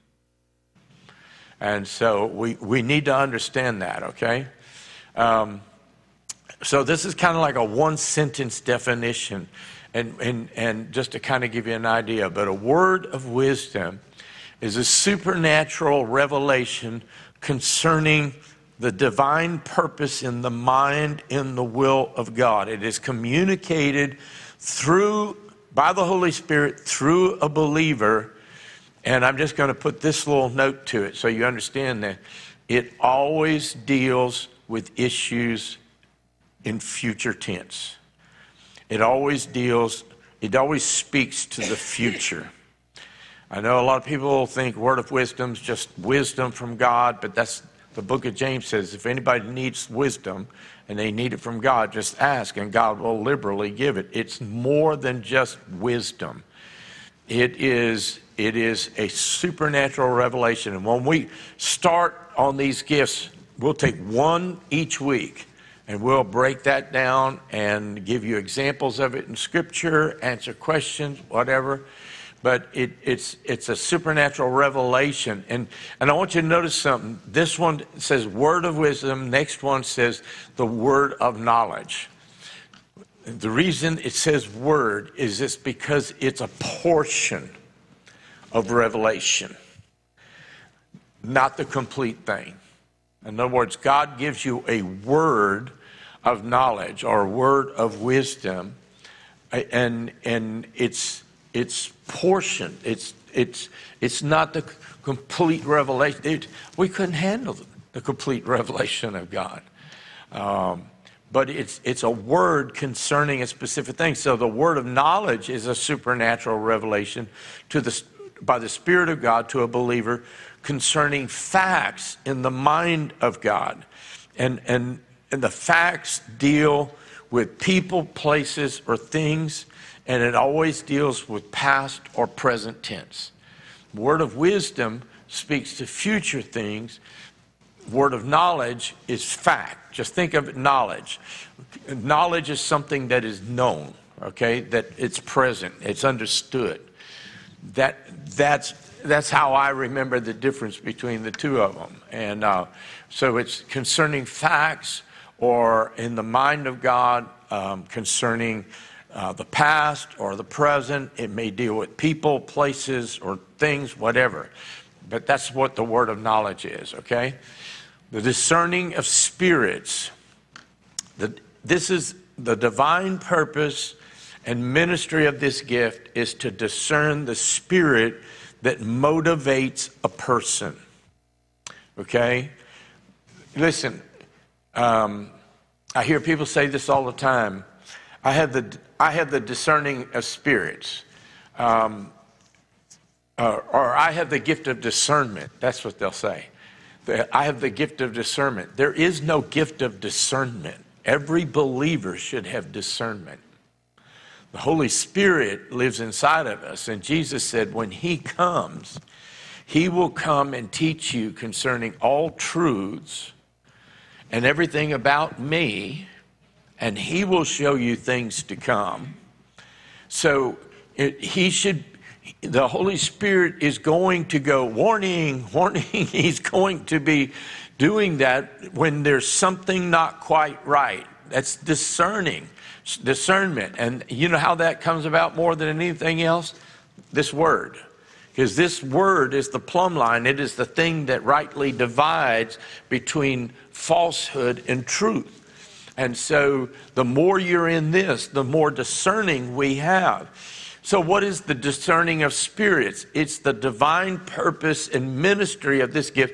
And so we, we need to understand that, okay? Um, so this is kind of like a one-sentence definition. And, and, and just to kind of give you an idea, but a word of wisdom is a supernatural revelation concerning the divine purpose in the mind, in the will of God. It is communicated through, by the Holy Spirit, through a believer. And I'm just going to put this little note to it so you understand that it always deals with issues in future tense. It always deals, it always speaks to the future. I know a lot of people think word of wisdom is just wisdom from God, but that's, the book of James says, if anybody needs wisdom and they need it from God, just ask and God will liberally give it. It's more than just wisdom. It is, it is a supernatural revelation. And when we start on these gifts, we'll take one each week and we'll break that down and give you examples of it in Scripture, answer questions, whatever. But it, it's it's a supernatural revelation. And, and I want you to notice something. This one says word of wisdom. Next one says the word of knowledge. The reason it says word is it's because it's a portion of revelation, not the complete thing. In other words, God gives you a word of knowledge or a word of wisdom, and and it's it's portion. It's it's it's not the complete revelation. It, we couldn't handle the complete revelation of God, um, but it's it's a word concerning a specific thing. So the word of knowledge is a supernatural revelation to the by the Spirit of God to a believer concerning facts in the mind of God, and and and the facts deal with people, places, or things. And it always deals with past or present tense. Word of wisdom speaks to future things. Word of knowledge is fact. Just think of it, knowledge. Knowledge is something that is known, okay? That it's present, it's understood. That that's that's how I remember the difference between the two of them. And uh, so it's concerning facts or in the mind of God um, concerning Uh, the past or the present. It may deal with people, places, or things, whatever. But that's what the word of knowledge is, okay? The discerning of spirits. The, this is the divine purpose and ministry of this gift is to discern the spirit that motivates a person, okay? Listen, um, I hear people say this all the time. I have the I have the discerning of spirits, um, uh, or I have the gift of discernment. That's what they'll say. I have the gift of discernment. There is no gift of discernment. Every believer should have discernment. The Holy Spirit lives inside of us, and Jesus said when he comes, he will come and teach you concerning all truths and everything about me, and he will show you things to come. So it, he should, the Holy Spirit is going to go, warning, warning. He's going to be doing that when there's something not quite right. That's discerning, discernment. And you know how that comes about more than anything else? This word. Because this word is the plumb line. It is the thing that rightly divides between falsehood and truth. And so the more you're in this, the more discerning we have. So what is the discerning of spirits? It's the divine purpose and ministry of this gift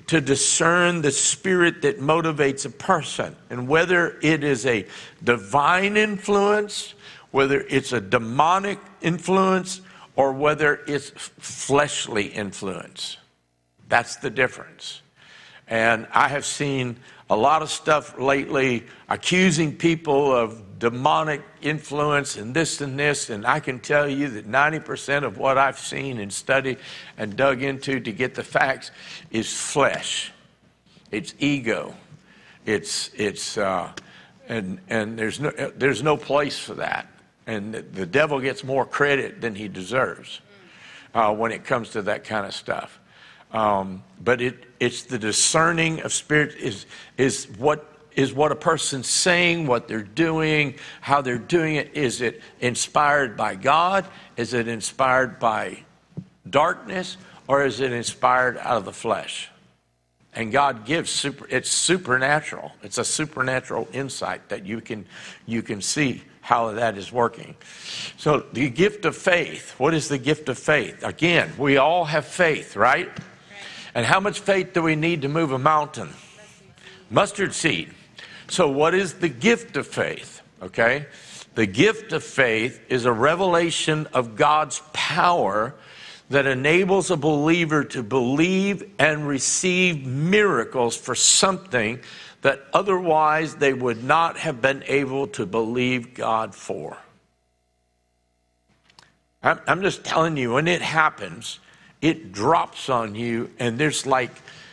to discern the spirit that motivates a person, and whether it is a divine influence, whether it's a demonic influence, or whether it's fleshly influence. That's the difference. And I have seen a lot of stuff lately accusing people of demonic influence and this and this, and I can tell you that ninety percent of what I've seen and studied and dug into to get the facts is flesh. It's ego. It's it's uh, and and there's no there's no place for that. And the devil gets more credit than he deserves uh, when it comes to that kind of stuff. Um, but it it's the discerning of spirit is is what is what a person's saying, what they're doing, how they're doing it. Is it inspired by God? Is it inspired by darkness? Or is it inspired out of the flesh? And God gives super, it's supernatural. It's a supernatural insight that you can you can see how that is working. So the gift of faith, what is the gift of faith? Again, we all have faith, right? Right. And how much faith do we need to move a mountain? Mustard seed. So what is the gift of faith? Okay? The gift of faith is a revelation of God's power that enables a believer to believe and receive miracles for something that otherwise they would not have been able to believe God for. I'm, I'm just telling you, when it happens, it drops on you, and there's like,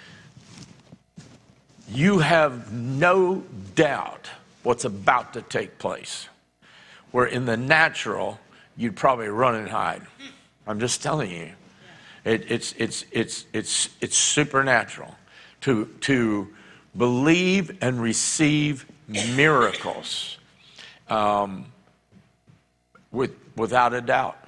you have no doubt what's about to take place. Where in the natural, you'd probably run and hide. I'm just telling you. It, it's, it's, it's, it's, it's supernatural to, to believe and receive miracles um, with, without a doubt.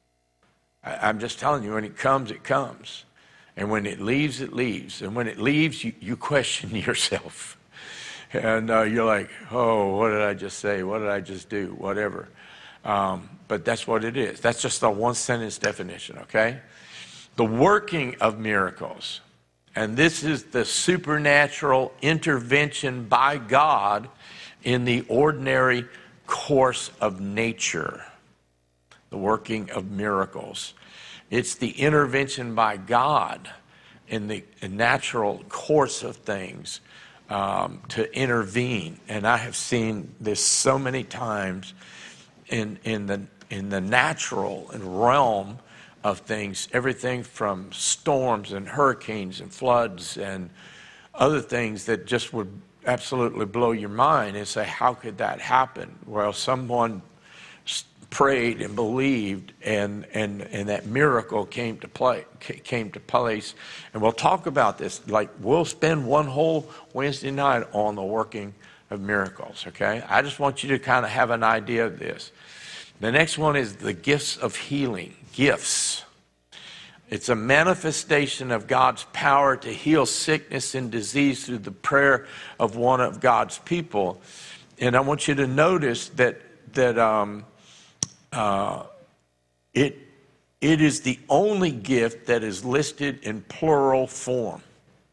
I, I'm just telling you, when it comes, it comes. And when it leaves, it leaves. And when it leaves, you, you question yourself. And uh, you're like, oh, what did I just say? What did I just do? Whatever. Um, but that's what it is. That's just a one-sentence definition, okay? The working of miracles. And this is the supernatural intervention by God in the ordinary course of nature. The working of miracles. It's the intervention by God in the natural course of things um, to intervene. And I have seen this so many times in, in, the, in the natural realm of things, everything from storms and hurricanes and floods and other things that just would absolutely blow your mind and say, how could that happen? Well, someone prayed and believed, and, and, and that miracle came to play, came to place. And we'll talk about this. Like, we'll spend one whole Wednesday night on the working of miracles, okay? I just want you to kind of have an idea of this. The next one is the gifts of healing. Gifts. It's a manifestation of God's power to heal sickness and disease through the prayer of one of God's people. And I want you to notice that that um, uh, it it is the only gift that is listed in plural form.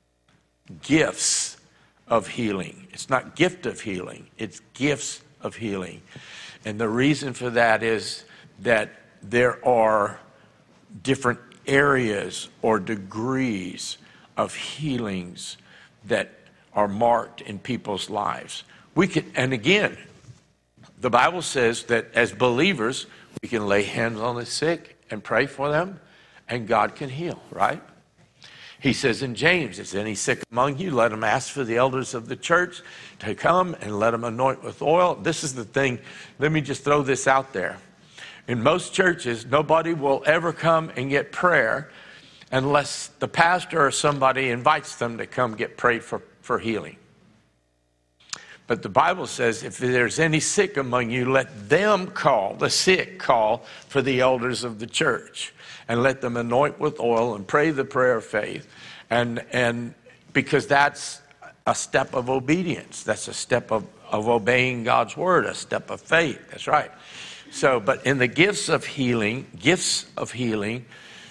Gifts of healing. It's not gift of healing. It's gifts of healing. And the reason for that is that there are different areas or degrees of healings that are marked in people's lives. We can, and again, the Bible says that as believers, we can lay hands on the sick and pray for them, and God can heal, right? He says in James, is any sick among you? Let him ask for the elders of the church to come and let them anoint with oil. This is the thing. Let me just throw this out there. In most churches, nobody will ever come and get prayer unless the pastor or somebody invites them to come get prayed for, for healing. But the Bible says, if there's any sick among you, let them call, the sick call for the elders of the church. And let them anoint with oil and pray the prayer of faith. And and because that's a step of obedience. That's a step of, of obeying God's word, a step of faith. That's right. So, but in the gifts of healing, gifts of healing,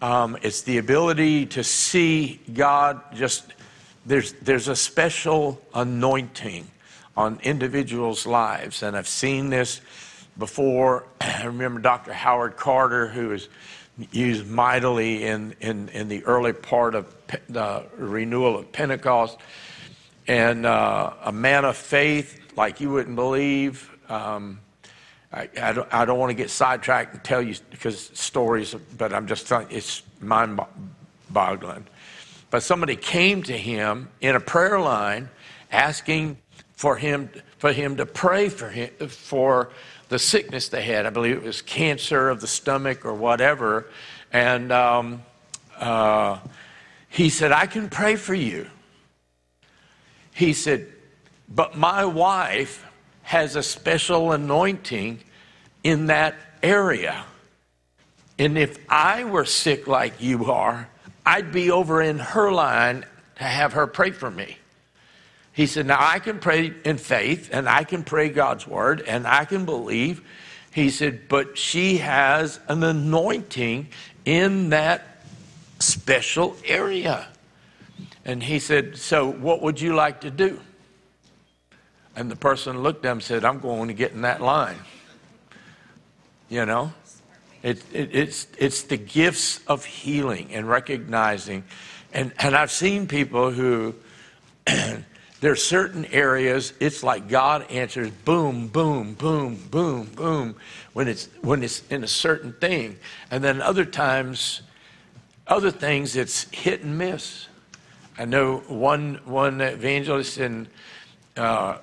Um, it's the ability to see God just, there's, there's a special anointing on individuals' lives. And I've seen this before. I remember Doctor Howard Carter, who was used mightily in, in, in the early part of the renewal of Pentecost. And uh, a man of faith like you wouldn't believe. Um, I, I, don't, I don't want to get sidetracked and tell you because stories, but I'm just telling you, it's mind-boggling. But somebody came to him in a prayer line asking for him for him to pray for him for the sickness they had. I believe it was cancer of the stomach or whatever. And um, uh, he said, I can pray for you. He said, but my wife has a special anointing in that area. And if I were sick like you are, I'd be over in her line to have her pray for me. He said, now I can pray in faith and I can pray God's word and I can believe. He said, but she has an anointing in that special area. And he said, so what would you like to do? And the person looked at him and said, I'm going to get in that line. You know, it, it, it's it's the gifts of healing and recognizing. And, and I've seen people who, there are certain areas, it's like God answers boom, boom, boom, boom, boom, when it's, when it's in a certain thing. And then other times, other things, it's hit and miss. I know one, one evangelist in, uh,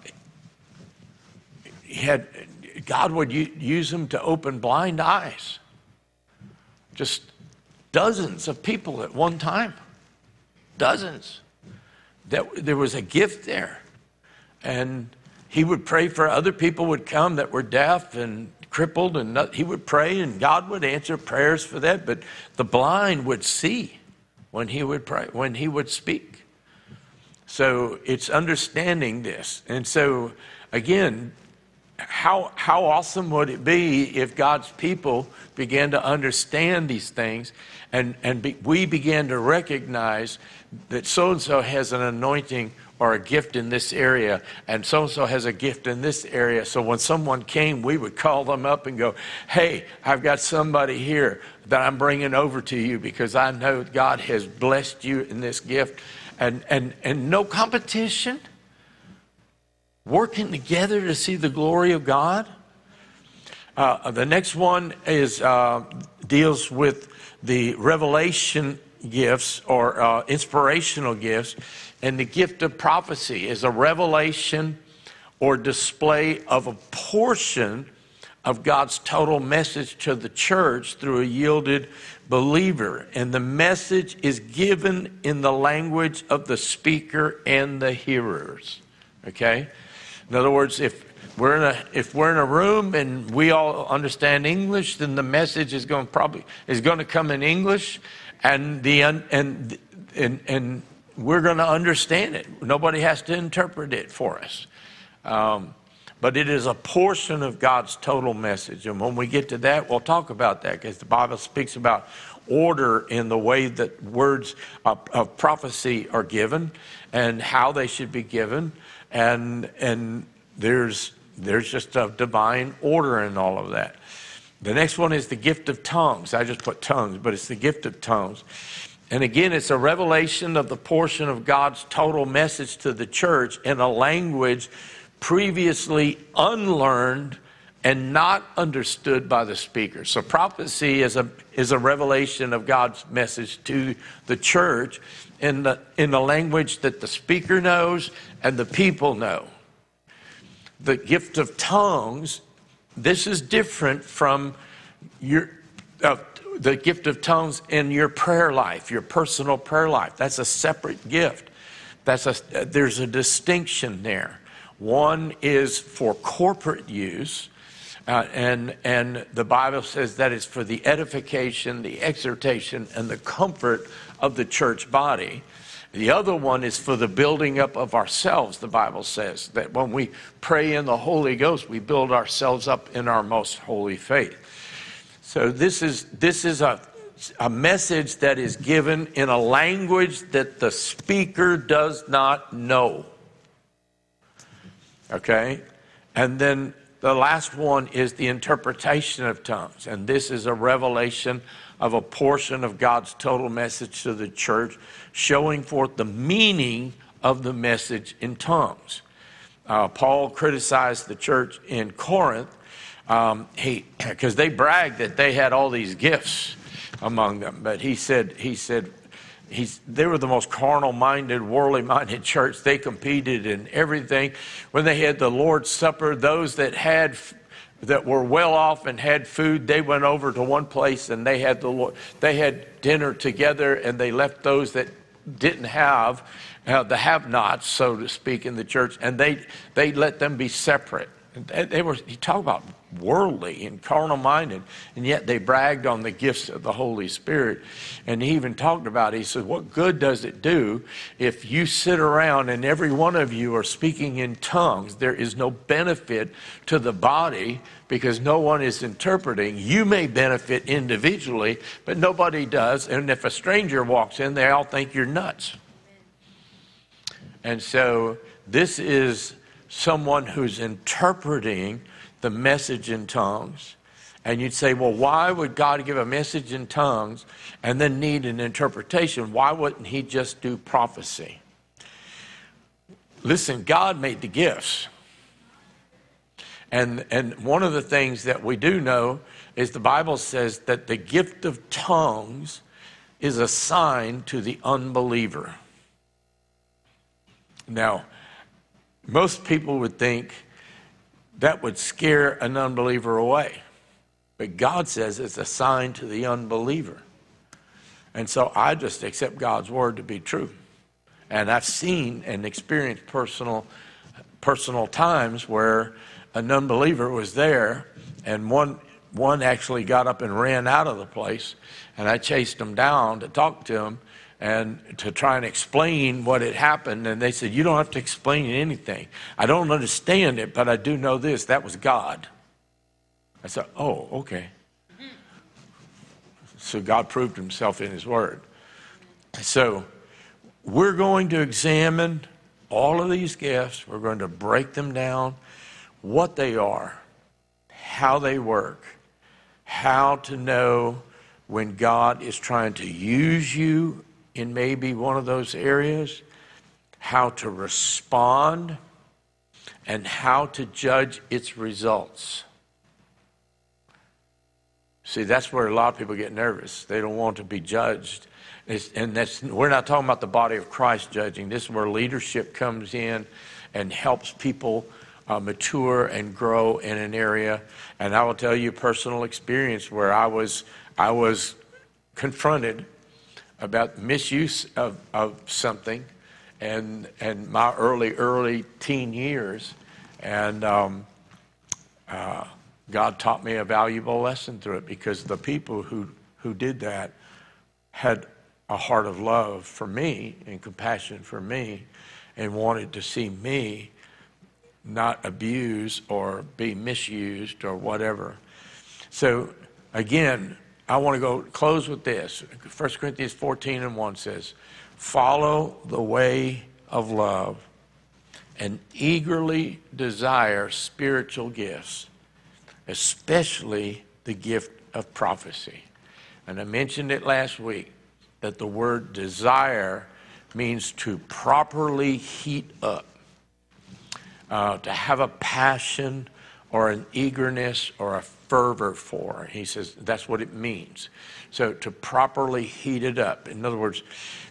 he had, God would use him to open blind eyes. Just dozens of people at one time. Dozens. That there was a gift there. And he would pray for other people would come that were deaf and crippled, and not, he would pray and God would answer prayers for that. But the blind would see when he would pray, when he would speak. So it's understanding this. And so again, How how awesome would it be if God's people began to understand these things and, and be, we began to recognize that so-and-so has an anointing or a gift in this area and so-and-so has a gift in this area. So when someone came, we would call them up and go, hey, I've got somebody here that I'm bringing over to you because I know God has blessed you in this gift. And, and, and no competition. Working together to see the glory of God. Uh, the next one is uh, deals with the revelation gifts or uh, inspirational gifts, and the gift of prophecy is a revelation or display of a portion of God's total message to the church through a yielded believer, and the message is given in the language of the speaker and the hearers. Okay. In other words, if we're in a if we're in a room and we all understand English, then the message is going to probably is going to come in English, and the and and and we're going to understand it. Nobody has to interpret it for us, um, but it is a portion of God's total message. And when we get to that, we'll talk about that because the Bible speaks about order in the way that words of, of prophecy are given and how they should be given. And and there's there's just a divine order in all of that. The next one is the gift of tongues. I just put tongues, but it's the gift of tongues. And again, it's a revelation of the portion of God's total message to the church in a language previously unlearned and not understood by the speaker. So prophecy is a is a revelation of God's message to the church in the in the language that the speaker knows and the people know. The gift of tongues, this is different from your uh, the gift of tongues in your prayer life, your personal prayer life. That's a separate gift. That's a there's a distinction there. One is for corporate use. Uh, and and the Bible says that is for the edification, the exhortation, and the comfort of the church body. The other one is for the building up of ourselves. The Bible says that when we pray in the Holy Ghost, we build ourselves up in our most holy faith. So this is this is a a message that is given in a language that the speaker does not know. Okay? And then the last one is the interpretation of tongues. And this is a revelation of a portion of God's total message to the church, showing forth the meaning of the message in tongues. Uh, Paul criticized the church in Corinth um, he because they bragged that they had all these gifts among them. But he said, he said, He's, they were the most carnal-minded, worldly-minded church. They competed in everything. When they had the Lord's Supper, those that had, that were well off and had food, they went over to one place and they had the Lord. They had dinner together, and they left those that didn't have, uh, the have-nots, so to speak, in the church, and they they let them be separate. They, they were. He talked about worldly and carnal-minded, and yet they bragged on the gifts of the Holy Spirit. And he even talked about, he said, what good does it do if you sit around and every one of you are speaking in tongues? There is no benefit to the body because no one is interpreting. You may benefit individually, but nobody does. And if a stranger walks in, they all think you're nuts. And so this is someone who's interpreting the message in tongues. And you'd say, well, why would God give a message in tongues and then need an interpretation? Why wouldn't he just do prophecy? Listen, God made the gifts. And, and one of the things that we do know is the Bible says that the gift of tongues is assigned to the unbeliever. Now, most people would think that would scare an unbeliever away. But God says it's assigned to the unbeliever. And so I just accept God's word to be true. And I've seen and experienced personal, personal times where an unbeliever was there, and one, one actually got up and ran out of the place, and I chased him down to talk to him and to try and explain what had happened. And they said, you don't have to explain anything. I don't understand it, but I do know this. That was God. I said, oh, okay. So God proved himself in his word. So we're going to examine all of these gifts. We're going to break them down, what they are, how they work, how to know when God is trying to use you in maybe one of those areas, how to respond, and how to judge its results. See, that's where a lot of people get nervous. They don't want to be judged. It's, and that's, we're not talking about the body of Christ judging. This is where leadership comes in and helps people uh, mature and grow in an area. And I will tell you personal experience where I was, I was confronted about misuse of, of something and and my early, early teen years. And um, uh, God taught me a valuable lesson through it, because the people who, who did that had a heart of love for me and compassion for me and wanted to see me not abuse or be misused or whatever. So again, I want to go close with this. First Corinthians fourteen and one says, follow the way of love and eagerly desire spiritual gifts, especially the gift of prophecy. And I mentioned it last week that the word desire means to properly heat up, uh, to have a passion or an eagerness or a fervor for. He says that's what it means. So to properly heat it up. In other words,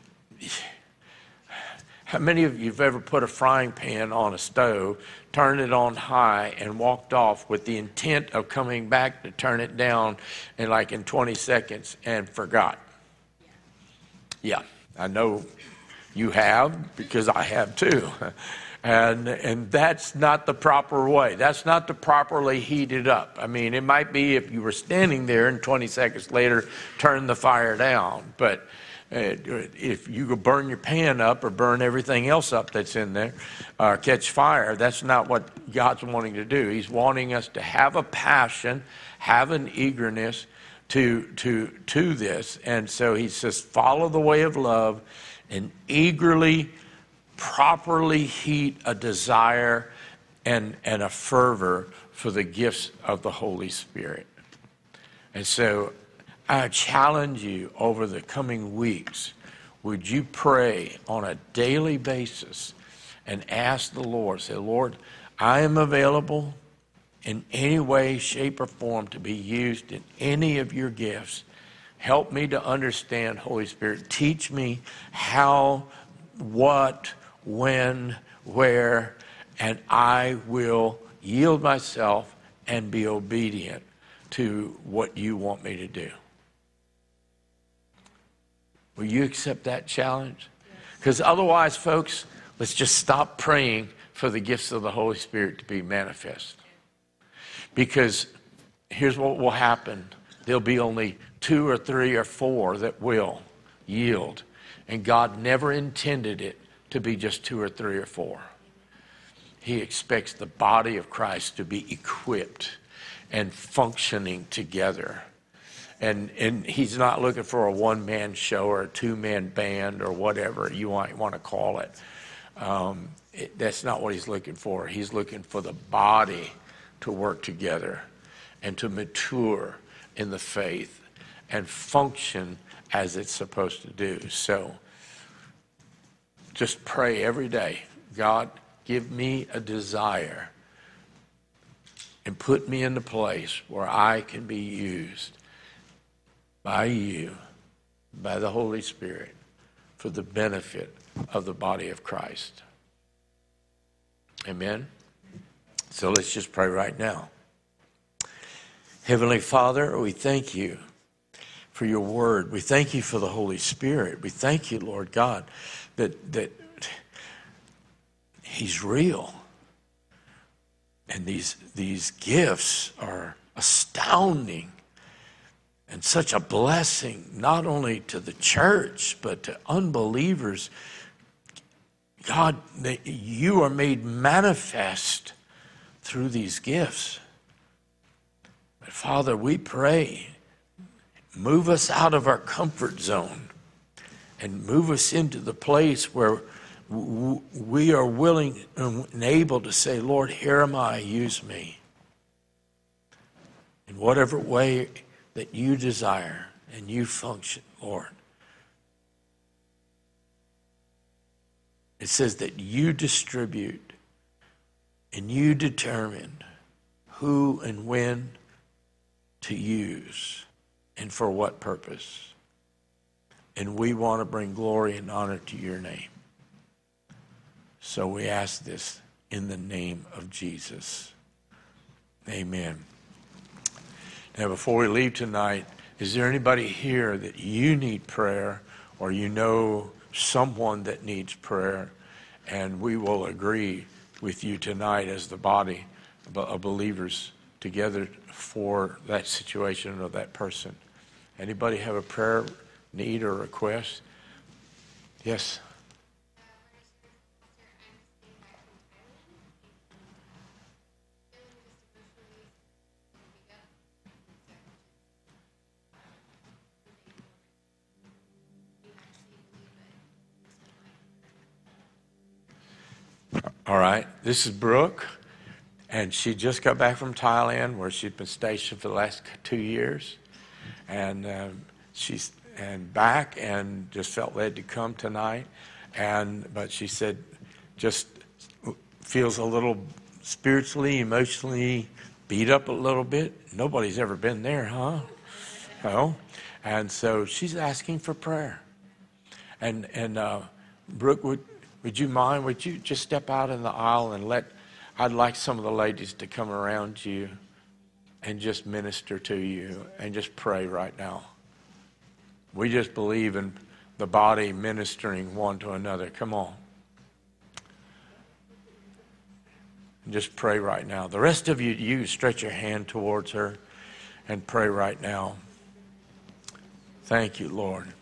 how many of you have ever put a frying pan on a stove, turned it on high, and walked off with the intent of coming back to turn it down in like in twenty seconds and forgot? Yeah, I know you have, because I have too. And and that's not the proper way. That's not to properly heat it up. I mean, it might be if you were standing there and twenty seconds later turn the fire down. But uh, if you could burn your pan up or burn everything else up that's in there, or catch fire, that's not what God's wanting to do. He's wanting us to have a passion, have an eagerness, to, to, to this. And so he says, follow the way of love and eagerly, properly heat a desire and, and a fervor for the gifts of the Holy Spirit. And so I challenge you over the coming weeks, would you pray on a daily basis and ask the Lord, say, Lord, I am available in any way, shape, or form to be used in any of your gifts. Help me to understand, Holy Spirit. Teach me how, what, when, where, and I will yield myself and be obedient to what you want me to do. Will you accept that challenge? Because otherwise, folks, let's just stop praying for the gifts of the Holy Spirit to be manifest. Because here's what will happen. There'll be only two or three or four that will yield. And God never intended it to be just two or three or four. He expects the body of Christ to be equipped and functioning together. And and he's not looking for a one-man show or a two-man band or whatever you might want to call it. Um, it. That's not what he's looking for. He's looking for the body to work together and to mature in the faith and function as it's supposed to do. So just pray every day, God, give me a desire and put me in the place where I can be used by you, by the Holy Spirit, for the benefit of the body of Christ. Amen? So let's just pray right now. Heavenly Father, we thank you for your word. We thank you for the Holy Spirit. We thank you, Lord God, that, that he's real. And these, these gifts are astounding and such a blessing, not only to the church, but to unbelievers. God, that you are made manifest through these gifts. But Father, we pray, move us out of our comfort zone and move us into the place where we are willing and able to say, Lord, here am I, use me. In whatever way that you desire and you function, Lord. It says that you distribute and you determine who and when to use and for what purpose. And we want to bring glory and honor to your name. So we ask this in the name of Jesus. Amen. Now, before we leave tonight, is there anybody here that you need prayer or you know someone that needs prayer? And we will agree with you tonight as the body of believers together for that situation or that person. Anybody have a prayer need or request? Yes. All right, this is Brooke, and she just got back from Thailand, where she'd been stationed for the last two years, and um, she's and back, and just felt led to come tonight, and but she said, just feels a little spiritually, emotionally beat up a little bit. Nobody's ever been there, huh? No, and so she's asking for prayer, and and uh, Brooke would. Would you mind, would you just step out in the aisle and let, I'd like some of the ladies to come around you and just minister to you and just pray right now. We just believe in the body ministering one to another. Come on. And just pray right now. The rest of you, you stretch your hand towards her and pray right now. Thank you, Lord.